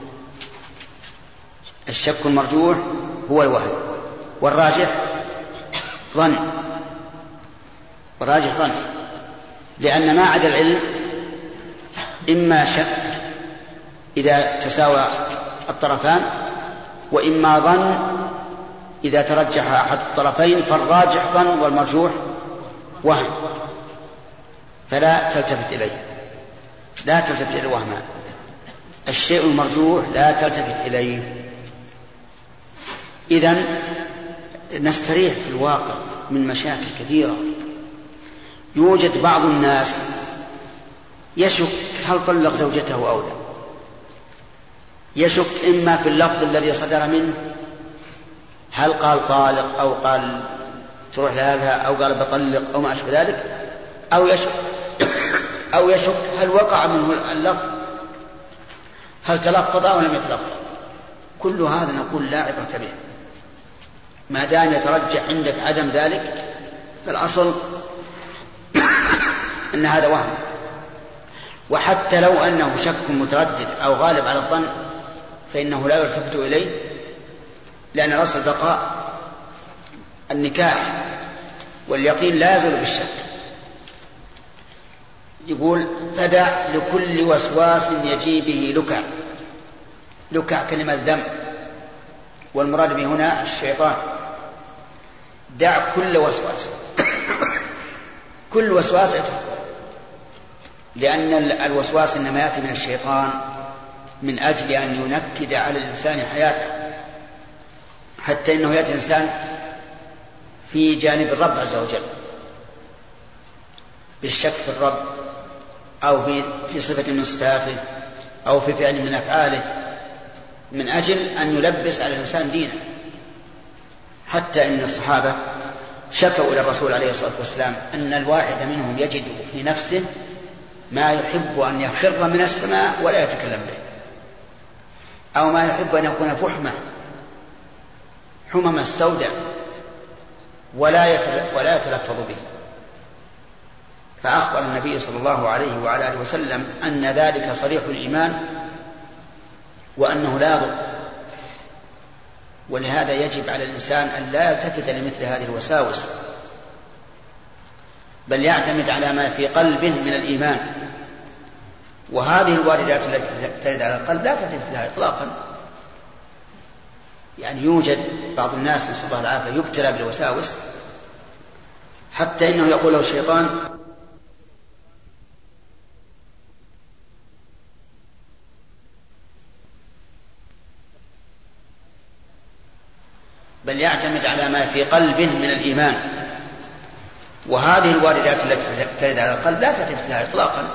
الشك المرجوح هو الوهم، والراجح ظن، والراجح ظن، لأن ما عدا العلم إما شك إذا تساوى الطرفان، وإما ظن إذا ترجح أحد الطرفين، فالراجح ظن والمرجوح وهم. فلا تلتفت إليه، لا تلتفت إلى الوهم، الشيء المرجوح لا تلتفت إليه. إذن نستريح في الواقع من مشاكل كثيرة. يوجد بعض الناس يشك هل طلق زوجته أو لا، يشك إما في اللفظ الذي صدر منه، هل قال طالق أو قال تروح لها أو قال بطلق أو ما أشبه ذلك، أو يشك أو يشك هل وقع منه اللفظ، هل تلفظ أو لم يتلفظ. كل هذا نقول لا عبرة به، ما دام يترجح عندك عدم ذلك فالأصل أن هذا وهم. وحتى لو أنه شك متردد أو غالب على الظن فإنه لا يلتفت إليه، لأن الأصل بقاء النكاح، واليقين لا يزول بالشك. يقول: فدع لكل وسواس يجي به لكع. لكع كلمة ذم، والمراد به هنا الشيطان. دع كل وسواس كل وسواس اترك، لأن الوسواس إنما يأتي من الشيطان من أجل أن ينكد على الإنسان حياته، حتى إنه يأتي الإنسان في جانب الرب عز وجل بالشك في الرب، أو في صفة من صفاته، أو في فعل من أفعاله، من أجل أن يلبس على الإنسان دينه. حتى إن الصحابة شكوا إلى الرسول عليه الصلاة والسلام أن الواحد منهم يجد في نفسه ما يحب أن يخر من السماء ولا يتكلم به، أو ما يحب أن يكون فحمة حمم السوداء ولا ولا يتلفظ به. فأخبر النبي صلى الله عليه وعلى آله وسلم أن ذلك صريح الإيمان وأنه لا يضر. ولهذا يجب على الإنسان أن لا يلتفت لمثل هذه الوساوس، بل يعتمد على ما في قلبه من الإيمان. وهذه الواردات التي ترد على القلب لا تلتفت لها إطلاقا. يعني يوجد بعض الناس نسأل الله العافية يبتلى بالوساوس حتى إنه يقول له الشيطان: بل يعتمد على ما في قلبه من الإيمان. وهذه الواردات التي ترد على القلب لا تلتفت لها إطلاقا.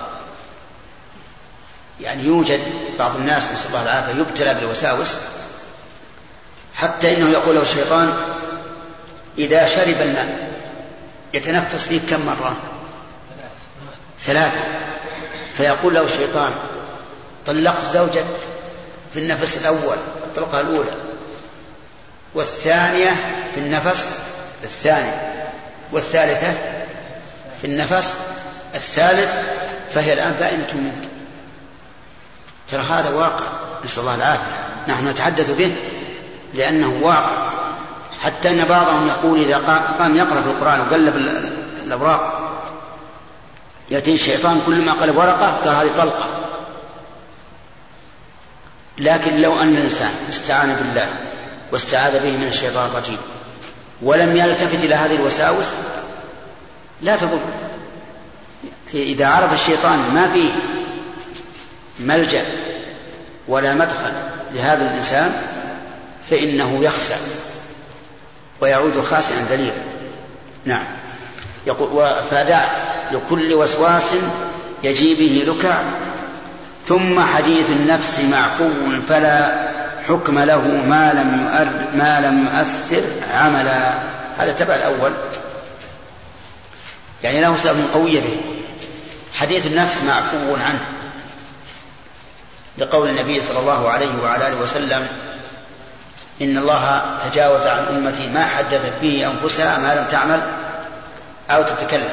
يعني يوجد بعض الناس نسأل الله العافية يبتلى بالوساوس حتى إنه يقول له الشيطان إذا شرب الماء يتنفس فيه كم مرة؟ ثلاثة. فيقول له الشيطان طلقت زوجك في النفس الأول الطلقة الأولى، والثانية في النفس الثاني، والثالثة في النفس الثالث، فهي الآن بائنة منك. ترى هذا واقع، نسأل الله العافية، نحن نتحدث به لأنه واقع. حتى أن بعضهم يقول إذا قام يقرأ في القرآن وقلب الأوراق يأتي الشيطان كل ما قلب ورقة قال هذه طلقة. لكن لو أن الإنسان استعان بالله واستعاذ به من الشيطان الرجيم ولم يلتفت إلى هذه الوساوس لا تضر. إذا عرف الشيطان ما فيه ملجأ ولا مدخل لهذا الإنسان فإنه يخسر ويعود خاسئا ذليلا. نعم. يقول فدع لكل وسواس يجي به لكع ثم حديث النفس معفو فلا حكم له ما لم يؤر ما لم يؤثر عملا. هذا تبع الأول، يعني له سبب قوية به. حديث النفس معفو عنه لقول النبي صلى الله عليه وعلى آله وسلم إن الله تجاوز عن أمتي ما حدثت به أنفسها ما لم تعمل أو تتكلم،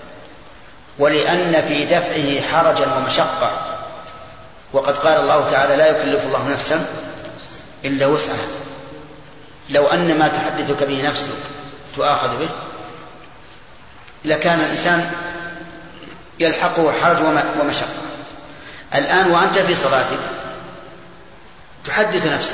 ولأن في دفعه حرجا ومشقة، وقد قال الله تعالى لا يكلف الله نفسا إلا وسعها. لو أن ما تحدثك به نفسك تؤاخذ به لكان الإنسان يلحقه حرج ومشقة. الآن وأنت في صلاتك تحدث نفسك،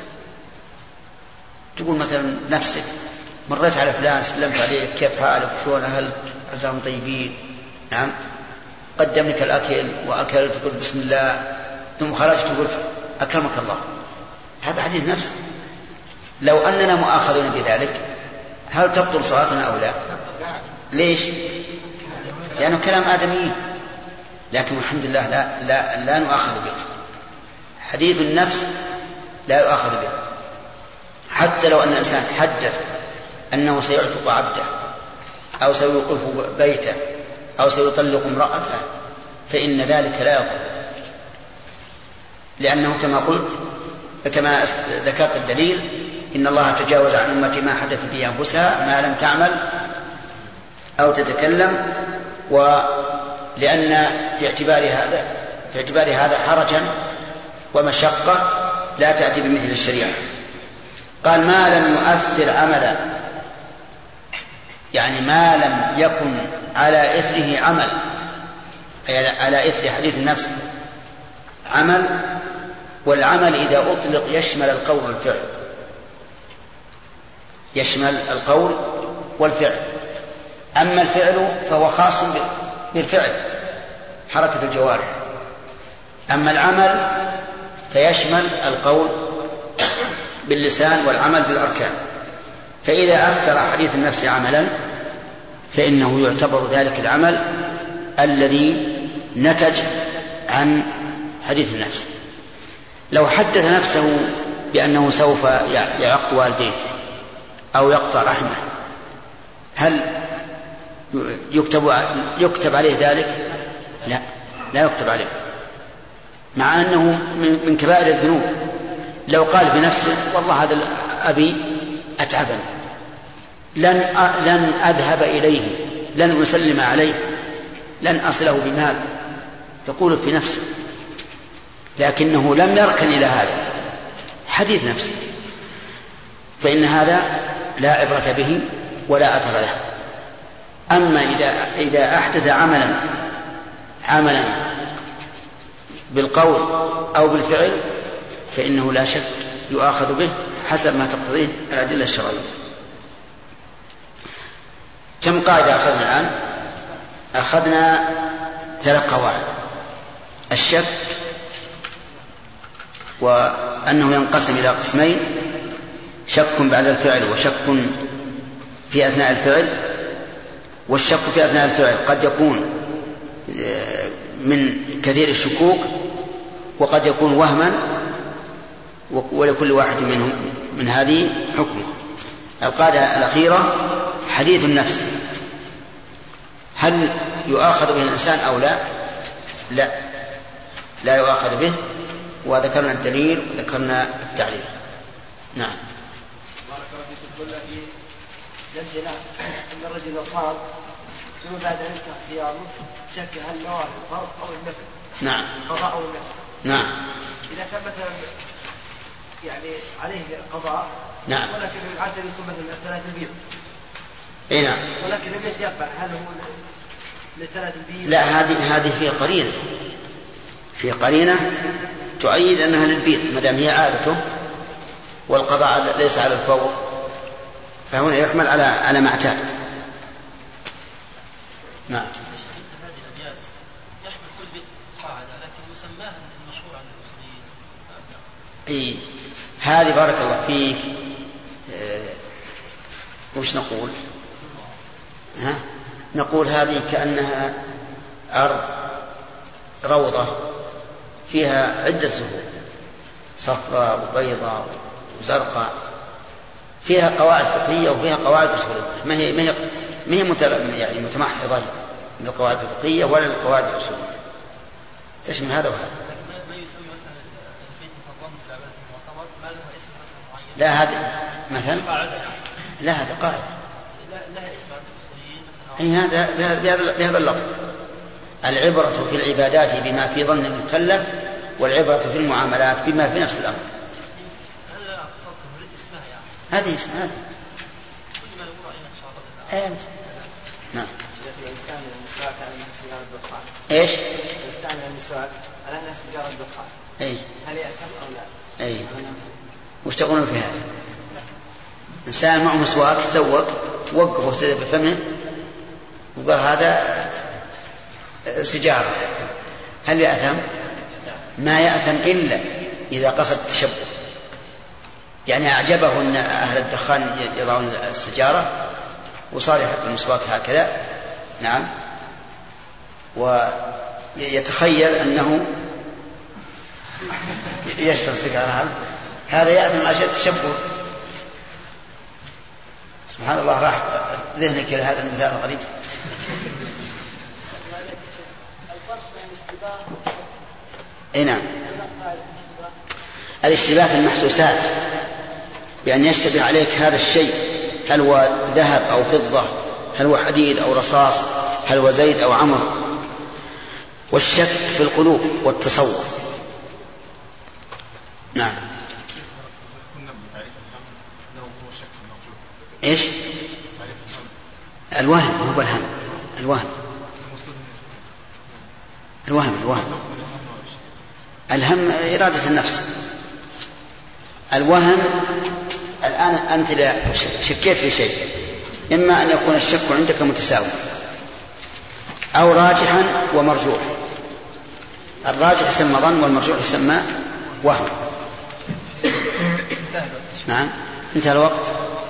تقول مثلا نفسك مريت على فلان سلمت عليك كيف حالك شلون أهلك عساهم طيبين، نعم قدم لك الأكل وأكلت تقول بسم الله، ثم خرجت تقول أكرمك الله. هذا حديث نفس. لو أننا مؤاخذون بذلك هل تبطل صلاتنا أو لا؟ ليش؟ لأنه كلام آدمي، لكن الحمد لله لا, لا, لا نؤاخذ به. حديث النفس لا يؤاخذ به. حتى لو أن الإنسان حدث أنه سيعتق عبده أو سيوقف بيته أو سيطلق امرأته فإن ذلك لا يضر، لأنه كما قلت كما ذكرت الدليل إن الله تجاوز عن أمتي ما حدث به أنفسها ما لم تعمل أو تتكلم، ولأن في اعتبار هذا في اعتبار هذا حرجا ومشقة لا تأتي بمثل الشريعة. قال ما لم يؤثر عملا، يعني ما لم يكن على إثره عمل، أي على إثر حديث النفس عمل. والعمل إذا أطلق يشمل القول والفعل، يشمل القول والفعل. أما الفعل فهو خاص بالفعل حركة الجوارح، أما العمل فيشمل القول باللسان والعمل بالأركان. فإذا أثر حديث النفس عملا فإنه يعتبر ذلك العمل الذي نتج عن حديث النفس. لو حدث نفسه بأنه سوف يعق والديه أو يقطع رحمه هل يكتب, يكتب عليه ذلك؟ لا، لا يكتب عليه، مع أنه من كبائر الذنوب. لو قال بنفسه والله هذا أبي أتعبني لن لن أذهب إليه لن أسلم عليه لن أصله بمال، يقول في نفسه، لكنه لم يركن إلى هذا حديث نفسه، فإن هذا لا عبرة به ولا أثر له. أما إذا إذا أحدث عملا عملا بالقول أو بالفعل فإنه لا شك يؤاخذ به حسب ما تقتضيه الأدلة الشرعية. كم قاعدة أخذنا الآن؟ أخذنا ثلاث قواعد: الشك وأنه ينقسم إلى قسمين: شك بعد الفعل وشك في أثناء الفعل والشك في أثناء الفعل قد يكون من كثير الشكوك وقد يكون وهما، ولكل واحد منهم من هذه حكمه. القاعدة الأخيرة حديث النفس، هل يؤاخذ به الإنسان أو لا؟ لا، لا يؤاخذ به، وذكرنا الدليل وذكرنا التعليل. نعم. بارك الله فيكم. قلنا في نفسنا أن الرجل لو صار ثم بعد أن يفتح صيامه شك هل نوى الفرض أو النفل. نعم. قضاء أو النفل. نعم. إذا كان مثلا يعني عليه قضاء. نعم. ولكن عاد يصوم مثلا ثلاث البيض. اي نعم. ولكن لم يتيقن هل هو لثلاث البيض؟ لا، هذه هذه في قرينة، في قرينة تؤيد أنها للبيض ما دام هي عادته والقضاء ليس على الفور، فهنا يحمل على على ما اعتاد. نعم. يحمل كل بيت قاعدة لكن يسماها المشهور عند الأصوليين. اي هذه بارك الله فيك. آه وش نقول؟ ها؟ نقول هذه كأنها أرض روضة فيها عدة زهور، صفراء وبيضاء وزرقاء، فيها قواعد فقهية وفيها قواعد أصولية، ما هي ما هي ما هي متل... يعني متمحضة من القواعد الفقهية ولا القواعد الأصولية، تشمل هذا وهذا. ما يسمى مثلا البيت مصمم في العبادة المعتبر ما لها اسم مثلا معين؟ لا هذه مثلا قاعدة. لا هذه قاعدة. لا لها اسم عند الأصوليين مثلا. أي هذا بهذا بهذا اللفظ: العبرة في العبادات بما في ظن المكلف، والعبرة في المعاملات بما في نفس الأمر. هذا قصدته مريد اسمها يعني. هذه اسم هذه. كل ما يقول رأينا إن شاء الله. أي نعم. يستعمل المسواك على أنها سيجارة دخان. إيش؟ يستعمل المسواك على أنها سيجارة دخان. أي. هل يأثم أو لا؟ أي. وش تقولون في هذا؟ إنسان معه مسواك تسوق وقف وابتدأ بفمه وقال هذا سيجارة، هل يأثم؟ ما يأثم إلا إذا قصد التشبه، يعني أعجبه أن أهل الدخان يضعون السيجارة وصار يحط المسواك هكذا، نعم، ويتخيل أنه يشرب سيجارة، هذا يأثم عشان التشبه. سبحان الله، راح ذهنك إلى هذا المثال الغريب. اي نعم. الاشتباه في المحسوسات بأن يشتبه عليك هذا الشيء، هل هو ذهب أو فضة، هل هو حديد أو رصاص، هل هو زيد أو عمر. والشك في القلوب والتصور. نعم. ايش؟ الوهم، هو الهم، الوهم الوهم الوهم الهم إرادة النفس. الوهم الآن أنت لا شكيت في شيء، إما أن يكون الشك عندك متساوي أو راجحا ومرجوح. الراجح يسمى ظن والمرجوح يسمى وهم. نعم. انتهى الوقت.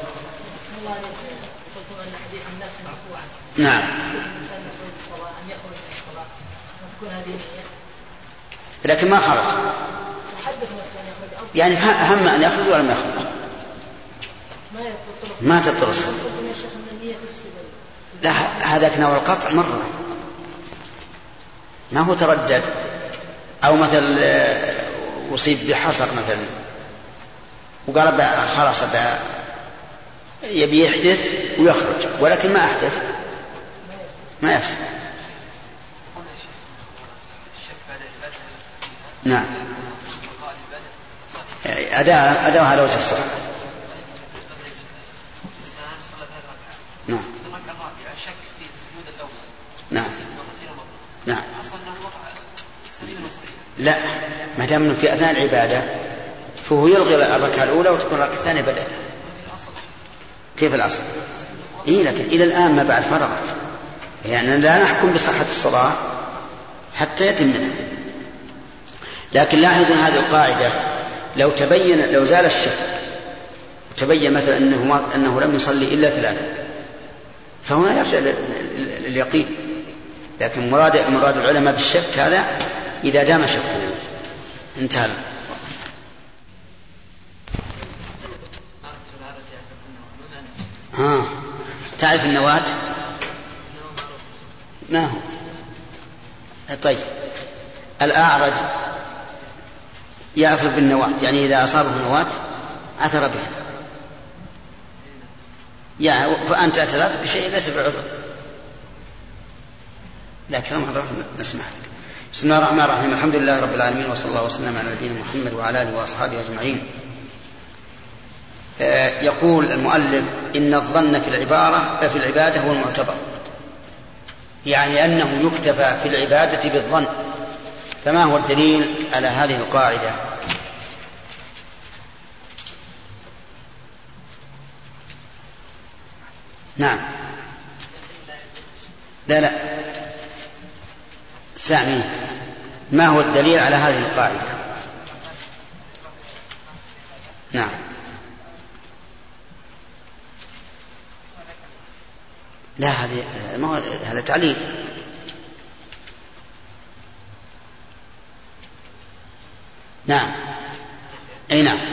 نعم. لكن ما خرج، يعني هم أن يخرج ولا ما يخرج ما تبطل الصلاة. لا، هذاك نوى القطع مرة، ما هو تردد، أو مثل أصيب بحصر مثلا وقال خلاص يبي يحدث ويخرج، ولكن ما أحدث ما يفسد. نعم. أداء أداء على وجه الصلاة. نعم. نعم. نعم. لا، ما دام في أثناء العبادة فهو يلغي الركعة الأولى وتكون الركعة الثانية بدلا. كيف الأصل؟ إيه، لكن إلى الآن ما بعد فرغت، يعني لا نحكم بصحة الصلاة حتى يتم منها. لكن لاحظوا هذه القاعدة، لو تبين لو زال الشك وتبين مثلا أنه, أنه لم يصلي إلا ثلاثة فهنا يرجع لليقين. لكن مراد مراد العلماء بالشك هذا إذا دام شكه. انتهى. ها تعرف النواة؟ ما هو؟ طيب الأعرج يعثر بالنواة، يعني إذا أصابه نواة عثر بها، يعني فأنت اعترفت بشيء ليس بعذر، لكن ما نسمع لك. بسم الله الرحمن الرحيم. الحمد لله رب العالمين، وصلى الله وسلم على نبينا محمد وعلى آله وأصحابه أجمعين. يقول المؤلف إن الظن في العبارة في العبادة هو المعتبر، يعني أنه يكتفى في العبادة بالظن. فما هو الدليل على هذه القاعدة؟ نعم. لا لا سامي، ما هو الدليل على هذه القاعدة؟ نعم. لا هذه ما هو هذا تعليل. نعم أي نعم.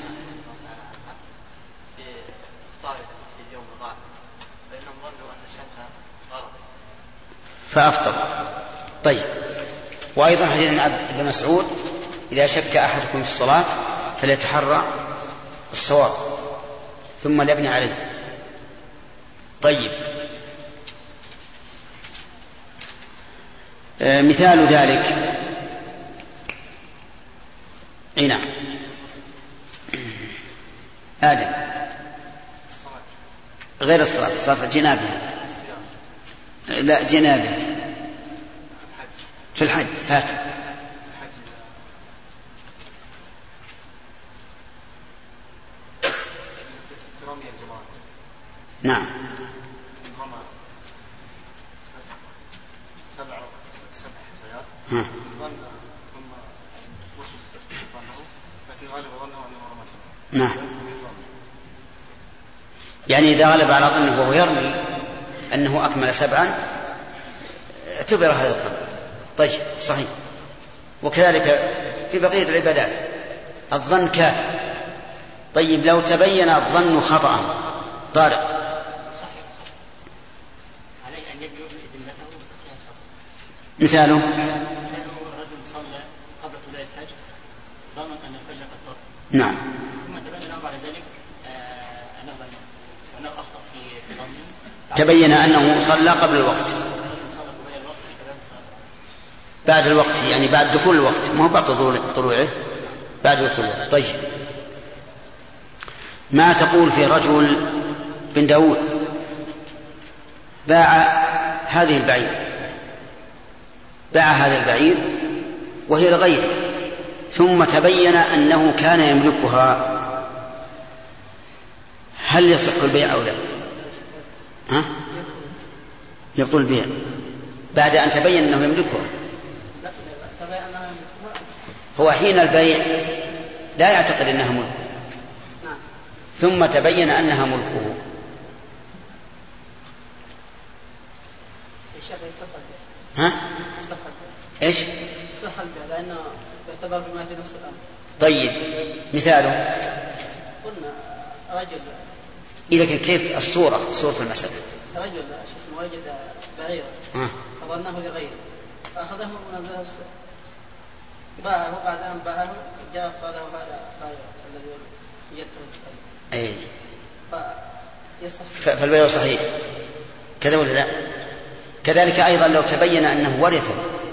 فأفطر. طيب وأيضا حديث ابن مسعود إذا شك أحدكم في الصلاة فليتحرى الصواب ثم ليبني عليه. طيب آه مثال ذلك أي نعم آدم غير الصلاة، صلاة جنابها لا جنابه في الحج. هات نعم ها. نعم يعني إذا غلب على ظنه وهو يرمي أنه أكمل سبعا اعتبر هذا الظن. طيب صحيح. وكذلك في بقية العبادات الظن كافي. طيب لو تبين الظن خطأ طارق عليه أن يبلغ ذمته بصيام خطأ. مثاله رجل صلى قبل طلوع الفجر ظنا أن الفجر قد طلع. نعم. ثم تبين بعد ذلك أنه أنه أخطأ في ظنه. تبين أنه صلى قبل الوقت بعد الوقت، يعني بعد دخول الوقت، ما هو بعد طلوعه، بعد دخول الوقت. طيب ما تقول في رجل بن داود باع هذه البعير باع هذا البعير وهي لغيره، ثم تبين أنه كان يملكها، هل يصح البيع أو لا؟ ها؟ يبطل البيع بعد أن تبين أنه يملكها. هو حين البيع لا يعتقد أنها ملكه، ثم تبين أنها ملكه. ها؟ إيش؟ صح البيع لأنه يعتبر بما في نفس الأمر. طيب مثاله قلنا رجل إذا كيف الصورة صورة المسألة؟ رجل شو اسمه وجد بعيرا فظنه لغيره فأخذه ونزله السوق باعه، بعد أن باعه جاء قال له هذا بعير الذي وجدته. أي فيصح فالبيع صحيح كذا ولا لا؟ كذلك أيضا لو تبين أنه ورثه،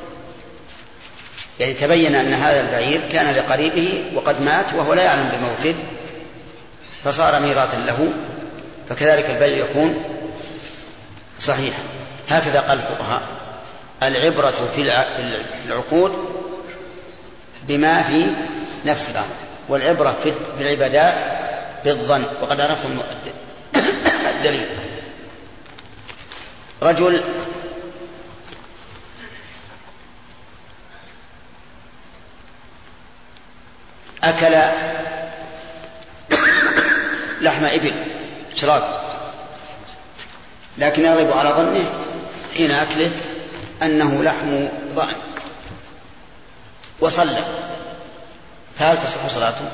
يعني تبين أن هذا البعير كان لقريبه وقد مات وهو لا يعلم بموته فصار ميراثا له، فكذلك البيع يكون صحيحا. هكذا قال الفقهاء العبرة في العقود بما في نفس الأمر، والعبرة في العبادات بالظن. وقد عرفتم الدليل. رجل أكل لحم إبل شراك لكن يغلب على ظنه حين أكله أنه لحم ضأن وصلى، فهل تصح صلاته؟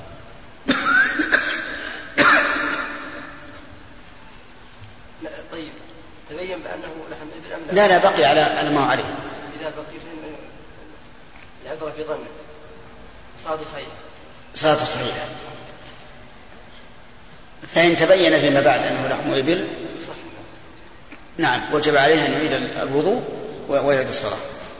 طيب تبين بأنه لحم إبل أم لا لا بقي على ما عليه. إذا بقي فإن العبرة في ظنه صلاته صحيحة. صلاته صحيحة. فإن تبين فيما بعد أنه لحم إبل صح. نعم وجب عليه أن يعيد الوضوء ويعيد الصلاة.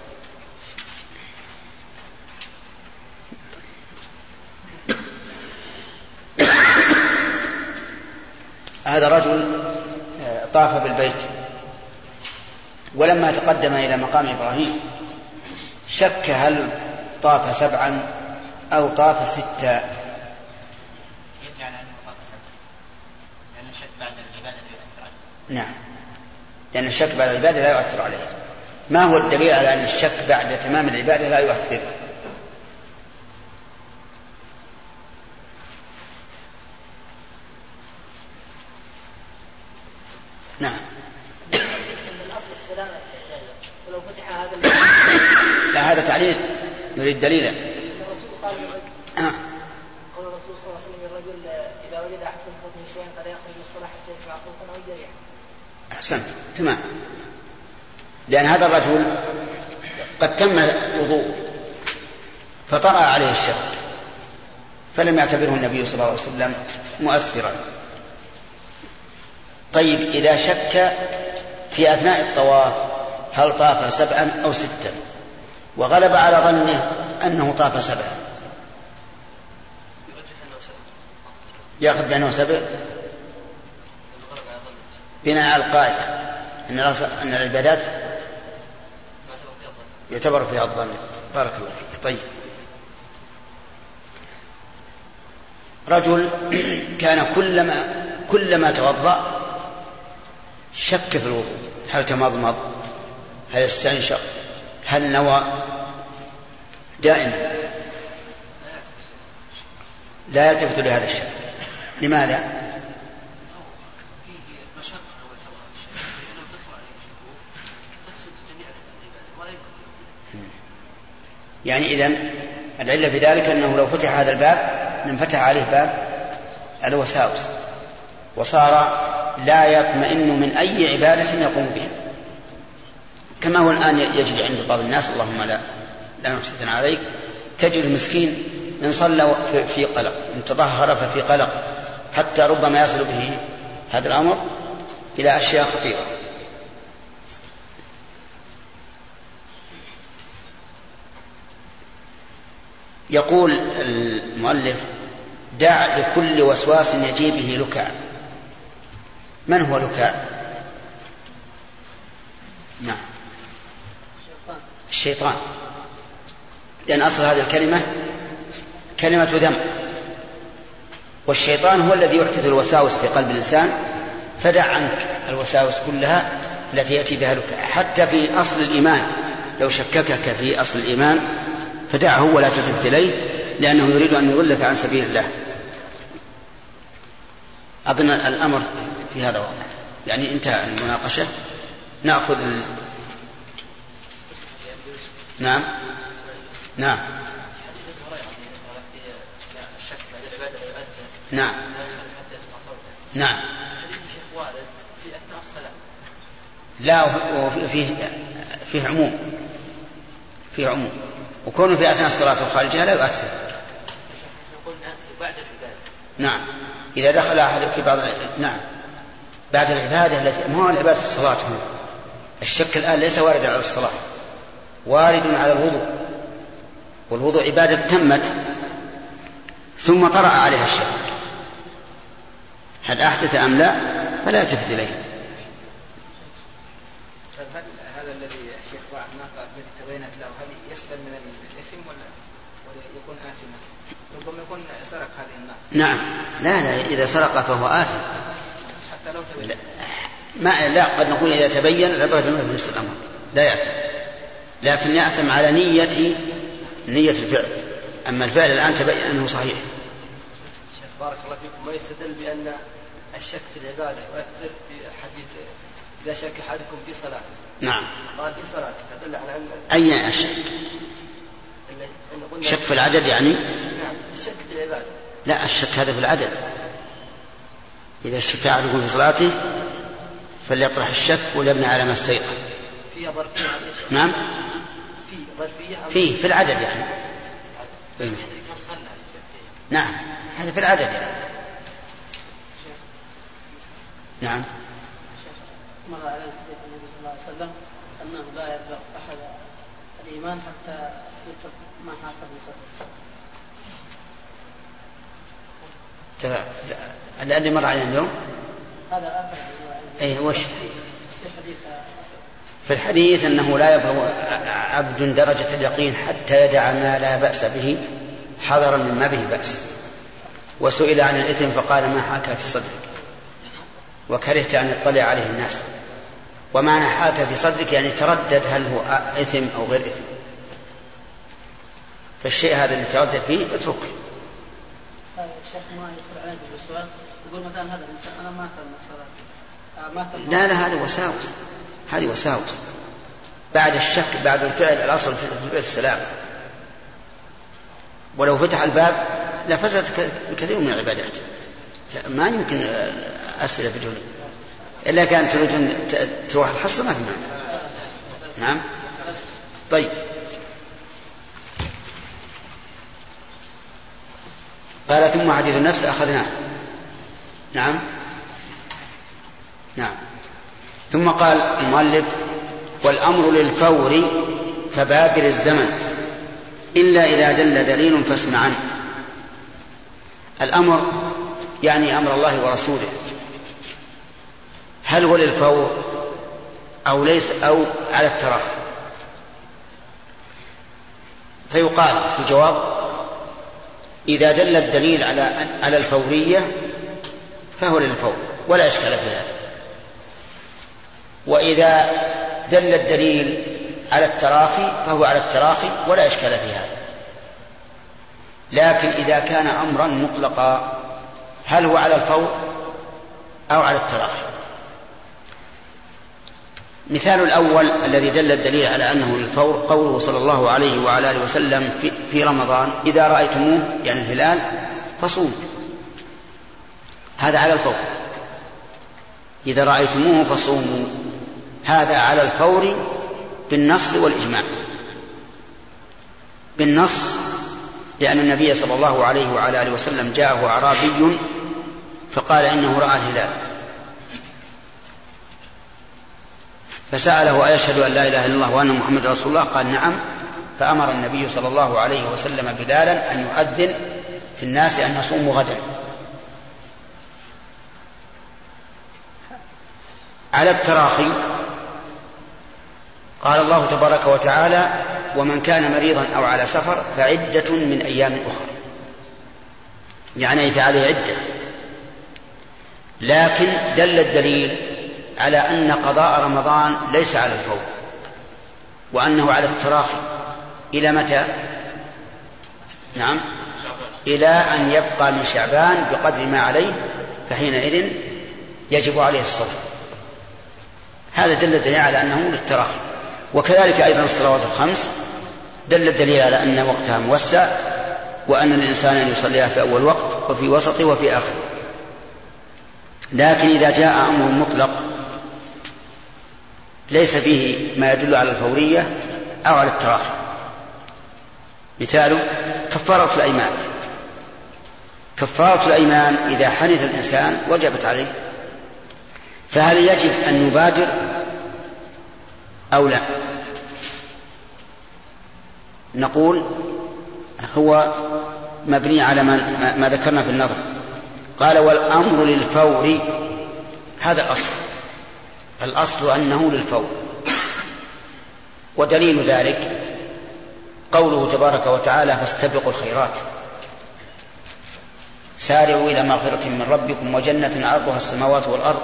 هذا رجل طاف بالبيت ولما تقدم إلى مقام إبراهيم شك هل طاف سبعا أو طاف ستا. يرجع على أنه طاف سبعا لأن الشك بعد العبادة لا يؤثر عليه. نعم لأن الشك بعد العبادة لا يؤثر عليه. ما هو الدليل على أن الشك بعد تمام العبادة لا يؤثر؟ نعم ولو فتح هذا لا هذا تعليل نريد دليلا. الرسول قال آه. قال الرسول صلى الله عليه وسلم الرجل إذا وجد أحد من بطنه شيئا فلا يخرج من الصلاة حتى يسمع صوتا أو يجد ريحا. أحسنت تمام. لأن هذا الرجل قد تم وضوء فطرأ عليه الشك فلم يعتبره النبي صلى الله عليه وسلم مؤثرا. طيب إذا شك في أثناء الطواف هل طاف سبعا أو ستا وغلب على ظنه أنه طاف سبعا يأخذ بأنه سبع بناء على القاعدة أن العبادات يعتبر فيها الظن. بارك الله فيك. طيب رجل كان كلما كلما توضأ شك في الوضوء هل تمضمض هل استنشق هل نوى دائما لا يلتفت لهذا الشك. لماذا؟ يعني إذن العلة في ذلك أنه لو فتح هذا الباب لانفتح عليه باب الوساوس وصار لا يطمئن من أي عبادة يقوم بها كما هو الآن يجري عند بعض الناس. اللهم لا لا نحسن عليك تجد المسكين إن صلى في قلق إن تطهر ففي قلق حتى ربما يصل به هذا الأمر إلى أشياء خطيرة. يقول المؤلف دع لكل وسواس يجي به لكع. من هو لكع؟ نعم الشيطان. لأن أصل هذه الكلمة كلمة ذم والشيطان هو الذي يحدث الوساوس في قلب الإنسان فدع عنك الوساوس كلها التي يأتي بها لكع حتى في أصل الإيمان. لو شككك في أصل الإيمان فدعه ولا تلتفت إليه لأنه يريد أن يضلك عن سبيل الله. أظن الأمر في هذا واضح يعني انتهى المناقشة. نأخذ ال... نعم نعم نعم نعم لا فيه فيه عموم فيه عموم وكونه في أثناء الصلاة وخارجها لا يؤثر. نعم إذا دخل أحد في بعض نعم بعد العبادة التي ما هو العبادة الصلاة هنا. الشك الآن ليس وارد على الصلاة وارد على الوضوء والوضوء عبادة تمت ثم طرأ عليها الشك هل أحدث أم لا فلا يلتفت إليه. هذا الذي الشيخ واحد ناقض التي تبينت له هل يسلم من الإثم ولا ولا يكون آثما؟ ربما يكون سرق هذه النار. نعم لا لا إذا سرق فهو آثم حتى لو تبين. لا, ما لا قد نقول إذا تبين العبرة بما في نفس الأمر لا يأثم لكن يأثم على نية نية الفعل. أما الفعل الآن تبين أنه صحيح. شيخ بارك الله فيكم ما يستدل بأن الشك في العبادة يؤثر في حديث إذا شك أحدكم في صلاته. نعم. قال في صلاته فدل على أن أي الشك؟ شك في العدد يعني؟ نعم الشك في العبادة. لا الشك هذا في العدد. إذا شك أحدكم في صلاته فليطرح الشك وليبني على ما استيقن. فيها ظرفية. نعم. في ظرفية. في في العدد يعني. بين. نعم هذا في العدد يعني. نعم. مر على حديث النبي صلى الله عليه وسلم أنه لا يبلغ أحد الإيمان حتى يترك ما حاك في صدره. ترى اللي مر علينا اليوم هذا آخر. أي وش؟ في الحديث أنه لا يبلغ عبد درجة اليقين حتى يدع ما لا بأس به حذرا مما به بأس. وسئل عن الإثم فقال ما حاك في صدرك وكرهت أن يطلع عليه الناس. ومعنى حاك في صدرك يعني تردد هل هو إثم أو غير إثم. فالشيء هذا اللي تردد فيه اتركه. الشيخ ما يدخل عليه بالوسواس يقول مثلا هذا الإنسان أنا ما تم صلاة. لا لا هذا وساوس. هذه وساوس بعد الشك بعد الفعل. الأصل في الفعل السلام. ولو فتح الباب لفتت كثير من العبادات. ما يمكن أسئلة بدون إلا كان تريدون تروح الحصة ما في معنى. نعم. طيب قال ثم حديث النفس أخذناه. نعم نعم. ثم قال المؤلف والأمر للفور فبادر الزمن إلا إذا دل دليل فاسمعا. الأمر يعني أمر الله ورسوله. هل هو للفور أو ليس أو على التراخي؟ فيقال في الجواب إذا دل الدليل على على الفورية فهو للفور ولا إشكال في هذا. وإذا دل الدليل على التراخي فهو على التراخي ولا إشكال في هذا. لكن إذا كان أمرا مطلقا هل هو على الفور أو على التراخي؟ مثال الأول الذي دل الدليل على أنه للفور قوله صلى الله عليه وعلى آله وسلم في, في رمضان إذا رأيتموه يعني الهلال فصوموا. هذا على الفور. إذا رأيتموه فصوموا هذا على الفور بالنص والإجماع. بالنص لأن النبي صلى الله عليه وعلى آله وسلم جاءه أعرابي فقال إنه رأى الهلال فسأله أيشهد أن لا إله إلا الله وأن محمد رسول الله؟ قال نعم. فأمر النبي صلى الله عليه وسلم بلالا أن يؤذن في الناس أن يصوموا غدا. على التراخي قال الله تبارك وتعالى ومن كان مريضا أو على سفر فعدة من أيام أخرى، يعني فعليه عدة. لكن دل الدليل على أن قضاء رمضان ليس على الفور وأنه على التراخي. إلى متى؟ نعم إلى أن يبقى من شعبان بقدر ما عليه فحينئذ يجب عليه الصوم. هذا دل الدليل على أنه للتراخي. وكذلك أيضا الصلوات الخمس دل الدليل على أن وقتها موسع وأن الإنسان أن يصليها في أول وقت وفي وسطه وفي آخر. لكن إذا جاء أمر مطلق ليس فيه ما يدل على الفورية أو على التراخي، مثاله كفارة الأيمان. كفارة الأيمان إذا حنث الإنسان وجبت عليه، فهل يجب أن نبادر أو لا؟ نقول هو مبني على ما, ما ذكرنا في النظر. قال والأمر للفور، هذا الأصل. الأصل أنه للفور، ودليل ذلك قوله تبارك وتعالى فاستبقوا الخيرات سارعوا إلى مغفرة من ربكم وجنة عرضها السماوات والأرض.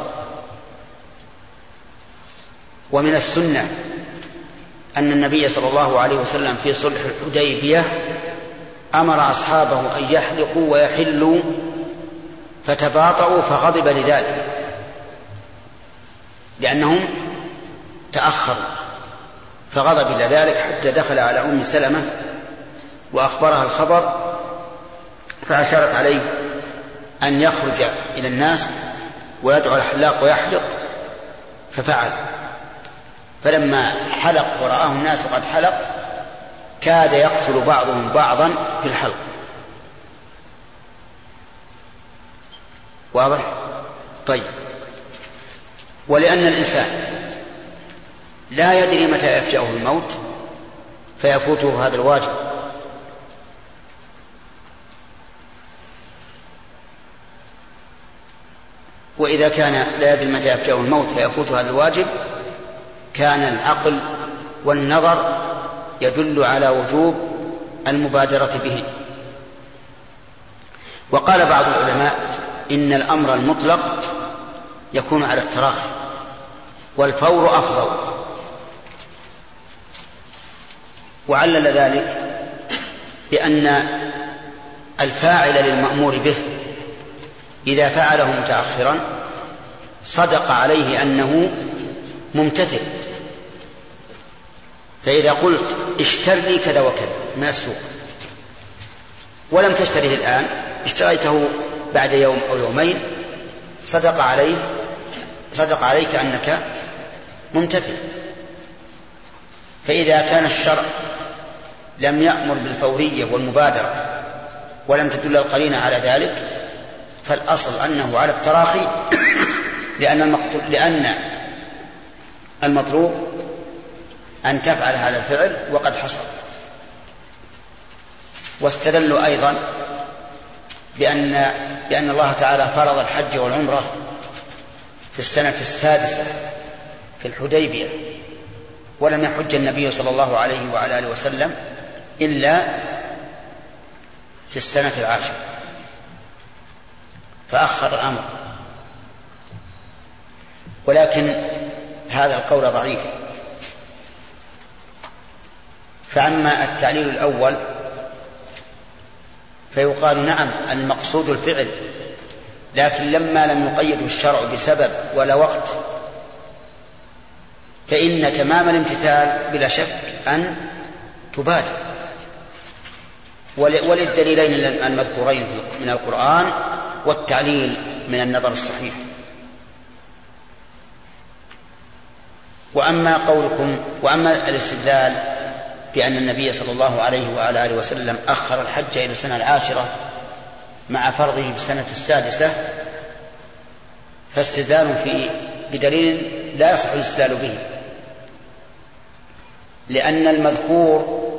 ومن السنة أن النبي صلى الله عليه وسلم في صلح الحديبية أمر أصحابه أن يحلقوا ويحلوا فتباطؤوا فغضب لذلك، لأنهم تأخروا، فغضب إلى ذلك حتى دخل على أم سلمة وأخبرها الخبر، فأشارت عليه أن يخرج إلى الناس ويدعو الحلاق ويحلق، ففعل. فلما حلق ورآه الناس قد حلق كاد يقتل بعضهم بعضا في الحلق. واضح؟ طيب. ولأن الإنسان لا يدري متى يفجأه الموت فيفوته هذا الواجب، وإذا كان لا يدري متى يفجأه الموت فيفوته هذا الواجب كان العقل والنظر يدل على وجوب المبادرة به. وقال بعض العلماء إن الأمر المطلق يكون على التراخي والفور أفضل، وعلل ذلك بأن الفاعل للمأمور به إذا فعله متأخرا صدق عليه أنه ممتثل. فإذا قلت اشتر لي كذا وكذا من السوق ولم تشتريه الآن، اشتريته بعد يوم أو يومين، صدق عليه صدق عليك أنك ممتثل. فإذا كان الشرع لم يأمر بالفورية والمبادرة ولم تدل القرينة على ذلك فالأصل أنه على التراخي، لأن لأن المطلوب أن تفعل هذا الفعل وقد حصل. واستدلوا أيضا بأن, بأن الله تعالى فرض الحج والعمرة في السنة السادسة في الحديبية، ولم يحج النبي صلى الله عليه وعلى آله وسلم إلا في السنة العاشرة، فأخر الأمر. ولكن هذا القول ضعيف. فأما التعليل الأول فيقال نعم المقصود الفعل، لكن لما لم يقيده الشرع بسبب ولا وقت فإن تمام الامتثال بلا شك أن تبادر. وللدليلين المذكورين من القرآن والتعليل من النظر الصحيح. وأما قولكم وأما الاستدلال بأن النبي صلى الله عليه وعلى آله وسلم أخر الحج إلى السنة العاشرة مع فرضه في السنة السادسة فاستدلال في بدليل لا يصح الاستدلال به، لأن المذكور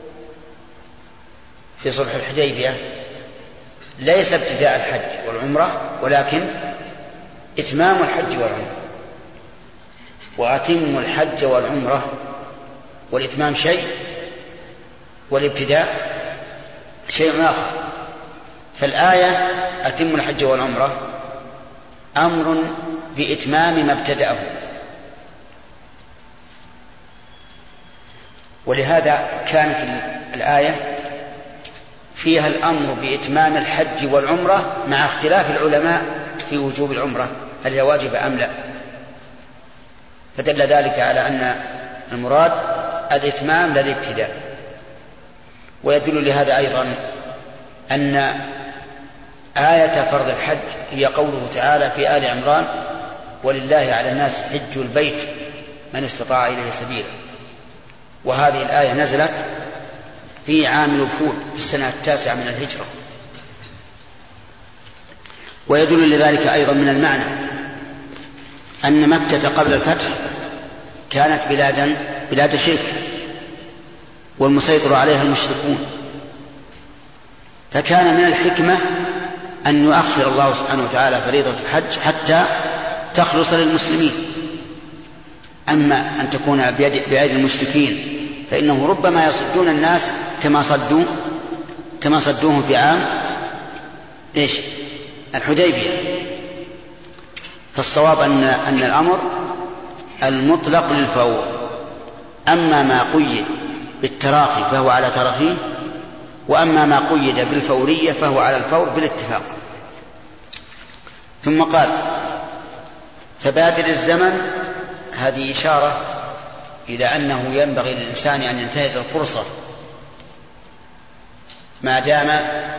في صلح الحديبية ليس ابتداء الحج والعمرة ولكن إتمام الحج والعمرة. وأتم الحج والعمرة، والإتمام شيء والابتداء شيء آخر. فالآية أتم الحج والعمرة أمر بإتمام ما ابتدأه، ولهذا كانت الآية فيها الأمر بإتمام الحج والعمرة مع اختلاف العلماء في وجوب العمرة هل هي واجبة أم لا، فدل ذلك على أن المراد الإتمام لا الابتداء. ويدل لهذا أيضا أن آية فرض الحج هي قوله تعالى في آل عمران ولله على الناس حج البيت من استطاع إليه سبيلا، وهذه الآية نزلت في عام الوفود في السنة التاسعة من الهجرة. ويدل لذلك أيضا من المعنى أن مكة قبل الفتح كانت بلادا بلاد شرك والمسيطر عليها المشركون، فكان من الحكمة أن يؤخر الله سبحانه وتعالى فريضة الحج حتى تخلص للمسلمين. أما أن تكون بأيدي المشركين فإنه ربما يصدون الناس كما صدوا كما صدوهم في عام إيش الحديبية. فالصواب أن أن الأمر المطلق للفور، أما ما قيد بالتراخي فهو على تراخيه، وأما ما قيد بالفورية فهو على الفور بالاتفاق. ثم قال فبادر الزمن هذه إشارة إلى أنه ينبغي للإنسان أن ينتهز الفرصة ما دام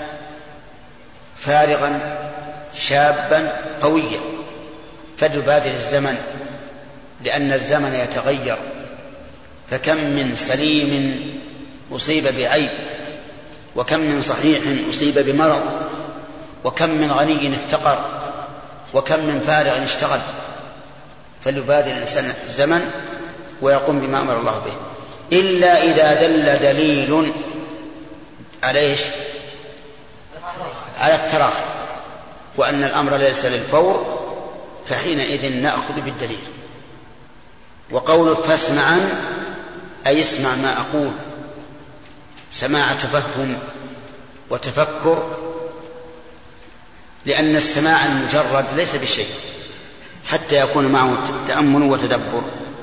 فارغا شابا قويا، فليبادر الزمن، لأن الزمن يتغير، فكم من سليم أصيب بعيب، وكم من صحيح أصيب بمرض، وكم من غني افتقر، وكم من فارغ اشتغل. فليبادر الإنسان الزمن ويقوم بما أمر الله به، إلا إذا دل دليل على إيش؟ على التراخي، وأن الأمر ليس للفور، فحينئذ نأخذ بالدليل. وقوله فاسمعا أي اسمع ما أقول، سماع تفهم وتفكر، لأن السماع المجرد ليس بشيء حتى يكون معه تأمل وتدبر.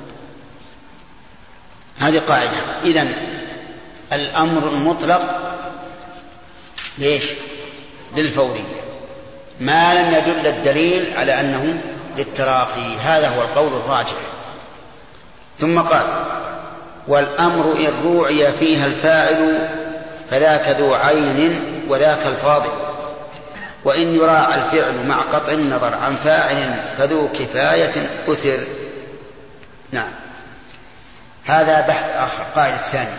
هذه قاعدة. إذن الأمر المطلق ليش؟ للفورية، ما لم يدل الدليل على أنه للتراخي. هذا هو القول الراجح. ثم قال والأمر إن روعي فيها الفاعل فذاك ذو عين وذاك الفاضل، وإن يراعى الفعل مع قطع النظر عن فاعل فذو كفاية أثر. نعم، هذا بحث آخر. قاعدة ثانية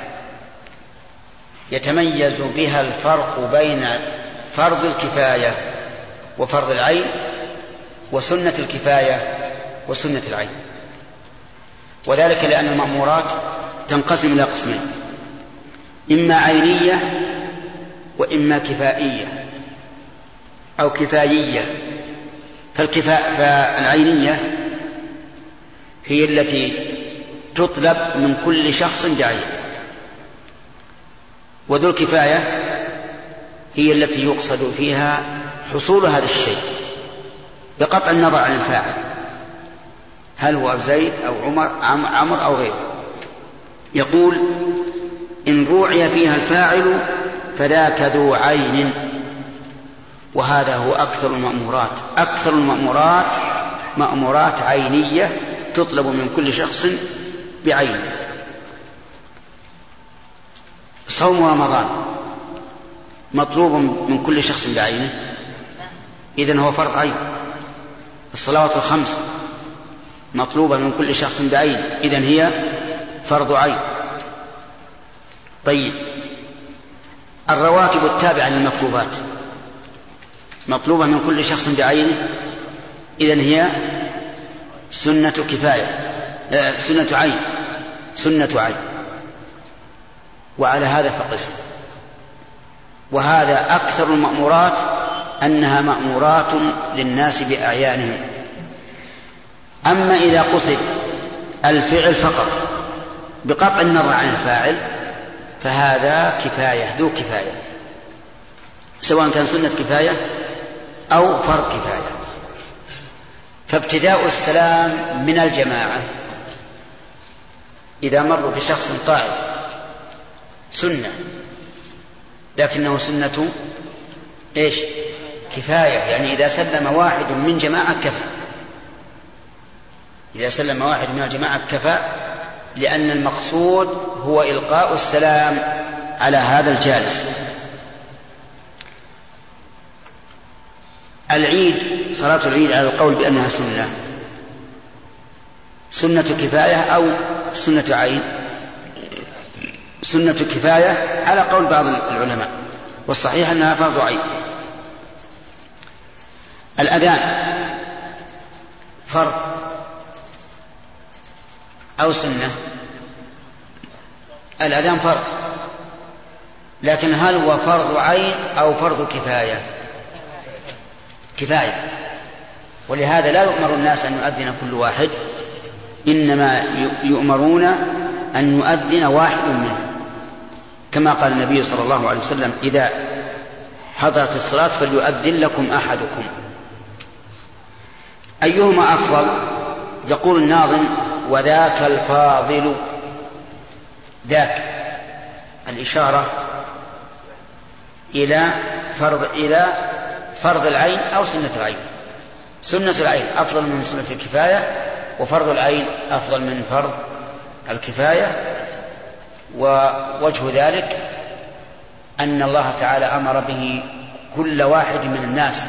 يتميز بها الفرق بين فرض الكفاية وفرض العين، وسنة الكفاية وسنة العين، وذلك لأن المأمورات تنقسم إلى قسمين: إما عينية وإما كفائية أو كفايية. فالكفاء فالعينية هي التي تطلب من كل شخص بعينه، وذو الكفاية هي التي يقصد فيها حصول هذا الشيء بقطع النظر عن الفاعل، هل هو زيد أو عمر عمر أو غيره. يقول إن روعي فيها الفاعل فذاك ذو عين، وهذا هو أكثر المأمورات. أكثر المأمورات مأمورات عينية تطلب من كل شخص بعينه. صوم رمضان مطلوب من كل شخص بعينه، إذن هو فرض عين. الصلوات الخمس مطلوبة من كل شخص بعينه، إذن هي فرض عين. طيب، الرواتب التابعة للمكتوبات مطلوبة من كل شخص بعينه، إذن هي سنة كفاية، سنة عين، سنة عين. وعلى هذا فقس. وهذا أكثر المأمورات أنها مأمورات للناس بأعيانهم. أما إذا قصد الفعل فقط بقطع النظر عن الفاعل فهذا كفاية، ذو كفاية، سواء كان سنة كفاية أو فرض كفاية. فابتداء السلام من الجماعة إذا مروا بشخص قاعد سنة، لكنه سنة إيش؟ كفاية، يعني إذا سلم واحد من جماعة كفى، إذا سلم واحد من الجماعة كفى، لأن المقصود هو إلقاء السلام على هذا الجالس. العيد، صلاة العيد على القول بأنها سنة، سنة كفاية أو سنة عين؟ سنة كفاية على قول بعض العلماء، والصحيح أنها فرض عين. الأذان فرض أو سنة؟ الأذان فرض، لكن هل هو فرض عين أو فرض كفاية؟ كفاية. ولهذا لا يؤمر الناس أن يؤذن كل واحد، إنما يؤمرون أن يؤذن واحد منهم، كما قال النبي صلى الله عليه وسلم إذا حضرت الصلاة فليؤذن لكم أحدكم. أيهما أفضل؟ يقول الناظم وذاك الفاضل. ذاك الإشارة إلى فرض إلى فرض العين أو سنة العين. سنة العين أفضل من سنة الكفاية، وفرض العين أفضل من فرض الكفاية. ووجه ذلك أن الله تعالى أمر به كل واحد من الناس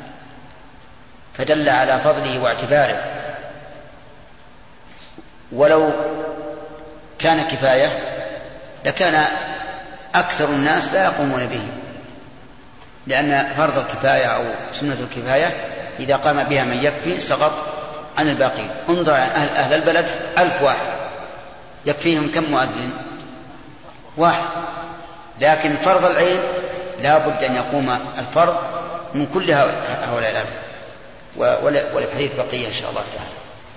فدل على فضله واعتباره. ولو كان كفاية لكان أكثر الناس لا يقومون به، لأن فرض الكفاية أو سنة الكفاية إذا قام بها من يكفي سقط عن الباقين. انظر أهل, أهل البلد ألف واحد يكفيهم كم مؤذن؟ واحد. لكن فرض العين لا بد أن يقوم الفرض من كل هؤلاء الألف، والحديث بقية إن شاء الله تعالى.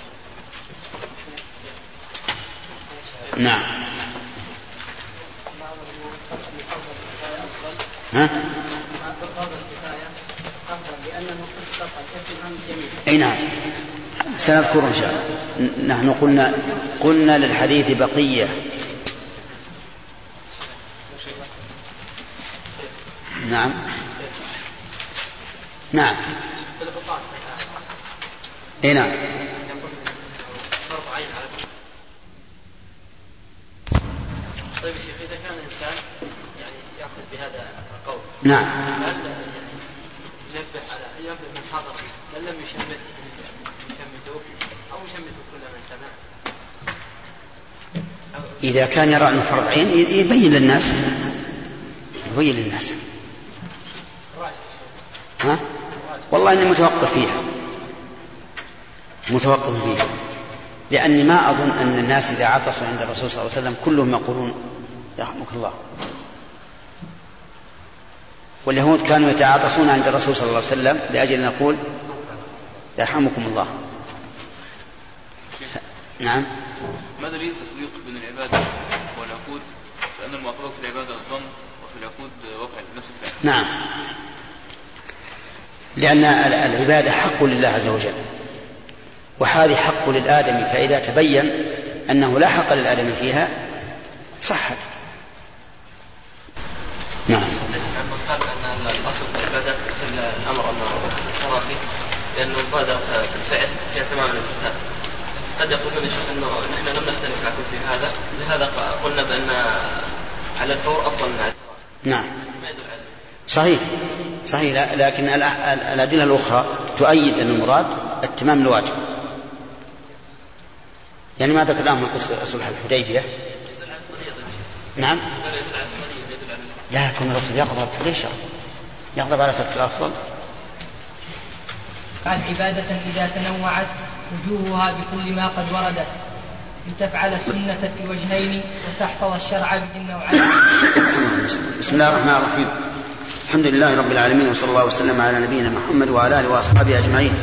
نعم. ها؟ أي نعم سنذكر إن شاء الله. نحن قلنا قلنا للحديث بقية. نعم نعم اي نعم. طيب شيخ، إذا كان الإنسان يعني يأخذ بهذا القول نعم هل ينبه على ينبه من حضر من لم يشمت يشمته أو يشمته كل من سمع؟ إذا كان يرى أنه فرض عين يبين للناس يبين للناس. ها؟ والله إني متوقف فيها متوقف فيها لأني ما أظن أن الناس إذا عطسوا عند الرسول صلى الله عليه وسلم كلهم يقولون يرحمك الله. واليهود كانوا يتعاطسون عند الرسول صلى الله عليه وسلم لأجل أن نقول يرحمكم الله. ف... نعم. ما دليل التفريق بين العبادة والعقود؟ فأن المعتبر في العبادة الظن وفي العقود وقع نفس الفعل. نعم، لأن العبادة حق لله عز وجل وهذه حق للآدم، فإذا تبين أنه لا حق للآدم فيها صحت. نعم. قال أن الأصل في العبادة في الأمر أنه تراخي لأنه البادرة في الفعل هي تمام الانتهاء. قد يقولون الشيخ أنه نحن لم نختلف معكم في هذا، لهذا قلنا بأن على الفور أفضل من على التراخي. نعم صحيح صحيح، لكن الأدلة الأخرى تؤيد أن المراد التمام الواجب. يعني ما ذكرناه من قصة صلح الحديبية. نعم لا يكون الرسول يغضب ليش يغضب على ترك الأفضل. قال عبادة إذا تنوعت وجوهها بكل ما قد وردت لتفعل السنة في وجهين وتحفظ الشرع بالنوعين. بسم الله الرحمن الرحيم. الحمد لله رب العالمين، وصلى الله وسلم على نبينا محمد وعلى آله وأصحابه أجمعين.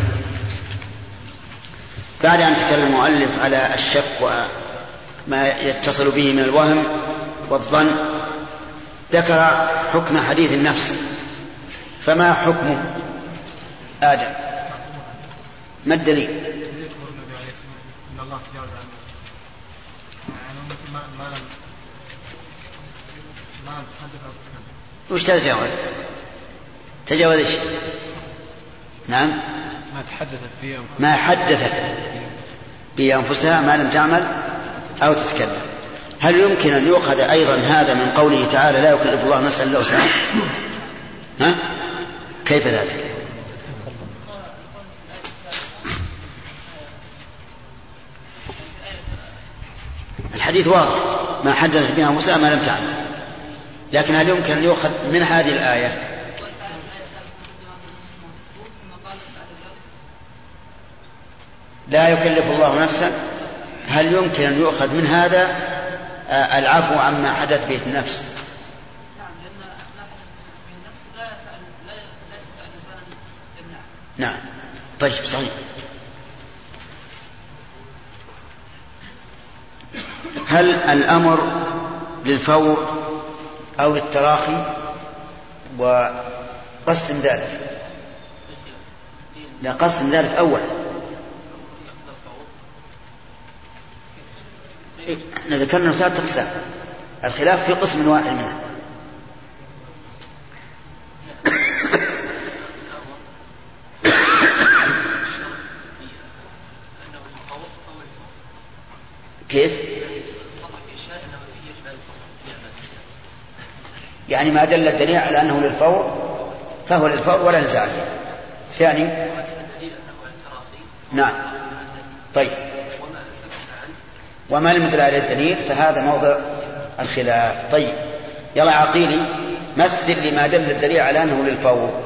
بعد أن تكلم المؤلف على الشك وما يتصل به من الوهم والظن ذكر حكم حديث النفس. فما حكمه آدم؟ ما الدليل؟ إن الله تجاوز عنه يعني ما لم ما لم تحدث أو تتكلم. وش تجاوز؟ تجاوز ايش؟ نعم ما تحدثت به ما حدثت به أنفسها ما لم تعمل أو تتكلم. هل يمكن أن يؤخذ أيضا هذا من قوله تعالى لا يكلف الله نفسا إلا وسعها؟ ها؟ كيف ذلك؟ الحديث واضح ما حدثت بها أنفسها ما لم تعمل، لكن هل يمكن أن يؤخذ من هذه الآية لا يكلف الله نفسا؟ هل يمكن أن يؤخذ من هذا العفو عما حدث به النفس؟ نعم طيب صحيح. هل الأمر للفور أو للتراخي؟ وقسم ذلك لا قسم ذلك أول. احنا ذكرنا ثلاثة أقسام، الخلاف في قسم واحد منها. يعني ما دل الدليل على أنه للفور فهو للفور ولا نزاع فيه. ثاني نعم طيب وما لم يدل عليه الدليل فهذا موضع الخلاف. طيب يلا عقيلي مثل لما دل الدليل على أنه للفور.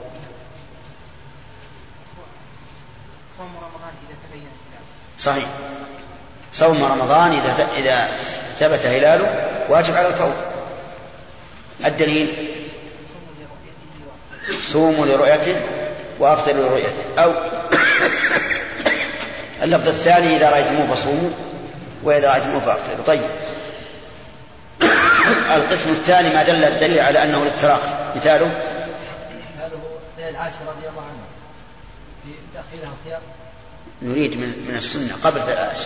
صحيح صوم رمضان إذا إذا ثبت هلاله واجب على الفور. الدليل صوموا لرؤيته وأفطروا لرؤيته أو اللفظ الثاني إذا رأيتموه فصوموا وإذا رأيتموه فأفطروا. طيب القسم الثاني ما دل الدليل على أنه للتراخي مثاله مثاله فعل عائشة رضي الله عنها في تأخيرها صيام. نريد من, من السنة قبل فعل عائشة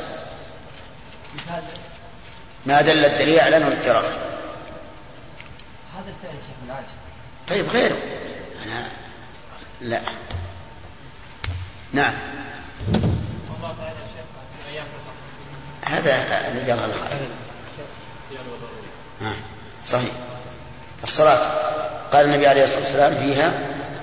ما دل الدليل على أنه للتراخي. هذا الفعل شيخ من عائشة. طيب غيره أنا لا نعم هذا اللي قال الخير. آه. صحيح الصلاة قال النبي عليه الصلاة والسلام فيها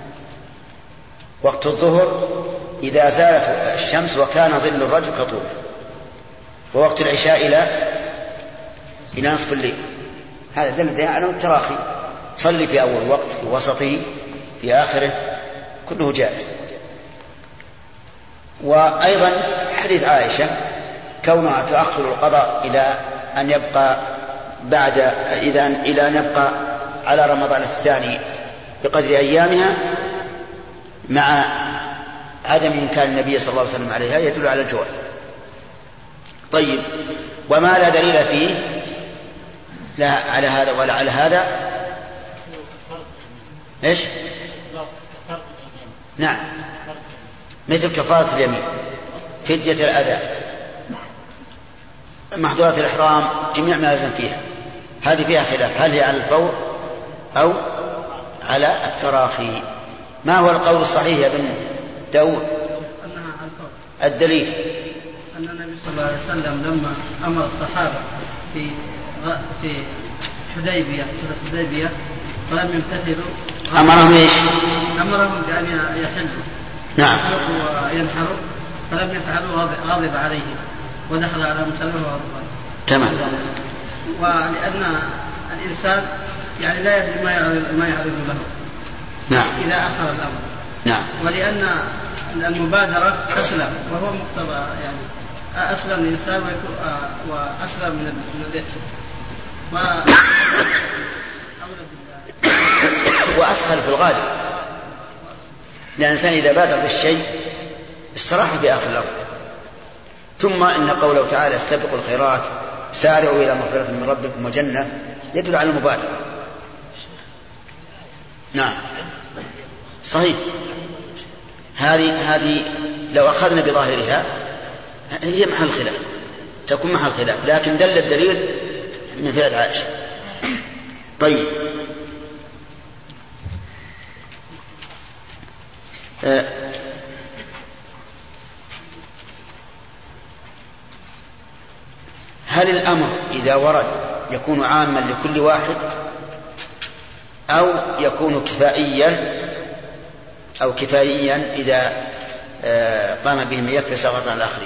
وقت الظهر إذا زالت الشمس وكان ظل الرجل كطول ووقت العشاء إلى إلى نصف الليل. هذا دل على التراخي. صلي في أول وقت في وسطه في آخره كله جائز. وأيضا حديث عائشة كونها تؤخر القضاء إلى أن يبقى بعد إذا إلى أن يبقى على رمضان الثاني بقدر أيامها مع عدم إمكان النبي صلى الله عليه وسلم عليها يدل على الجواز. طيب وما لا دليل فيه لا على هذا ولا على هذا إيش؟ نعم مثل كفارة اليمين فدية الأذى محظورات الإحرام جميع ما يلزم فيها هذه فيها خلاف هل هي على الفور أو على التراخي. ما هو القول الصحيح يا بن داود؟ أنها على الفور. الدليل أن النبي صلى الله عليه وسلم لما أمر الصحابة في في حديبية سورة حديبية فلم يمتثلوا أمرهم إيش؟ أمرهم بأن يحلوا نعم وينحروا فلم يفعلوا غاضب عليهم ودخل على مسلمه وغضبان. تمام. ولأن الإنسان يعني لا يدري ما يعرض ما يعرض له نعم إذا أخر الأمر نعم. ولأن المبادرة أسلم وهو مقتضى يعني أسلم الإنسان وأسلم من الإثم وأسهل في الغالب لأن الإنسان إذا بادر بالشيء استراح في آخر الأمر. ثم إن قوله تعالى استبقوا الخيرات سارعوا إلى مغفرة من ربكم وجنة يدل على المبادرة. نعم صحيح. هذه هذه لو أخذنا بظاهرها هي محل خلاف تكون محل خلاف لكن دل الدليل من فعل عائشة. طيب أه هل الأمر إذا ورد يكون عاما لكل واحد أو يكون كفائيا أو كفائيا إذا قام بهم يكفي سقطا الآخرين؟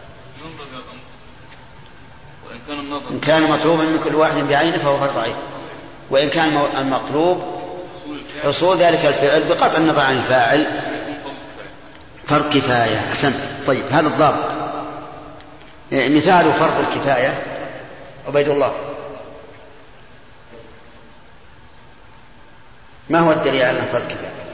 إن كان مطلوبا من كل واحد بعينه فهو فرض عين وإن كان المطلوب حصول ذلك الفعل بقطع النظر عن الفاعل فرض كفاية. أحسنت. طيب هذا الضابط مثال فرض الكفاية عبيد الله ما هو الدليل على فرض الكفاية؟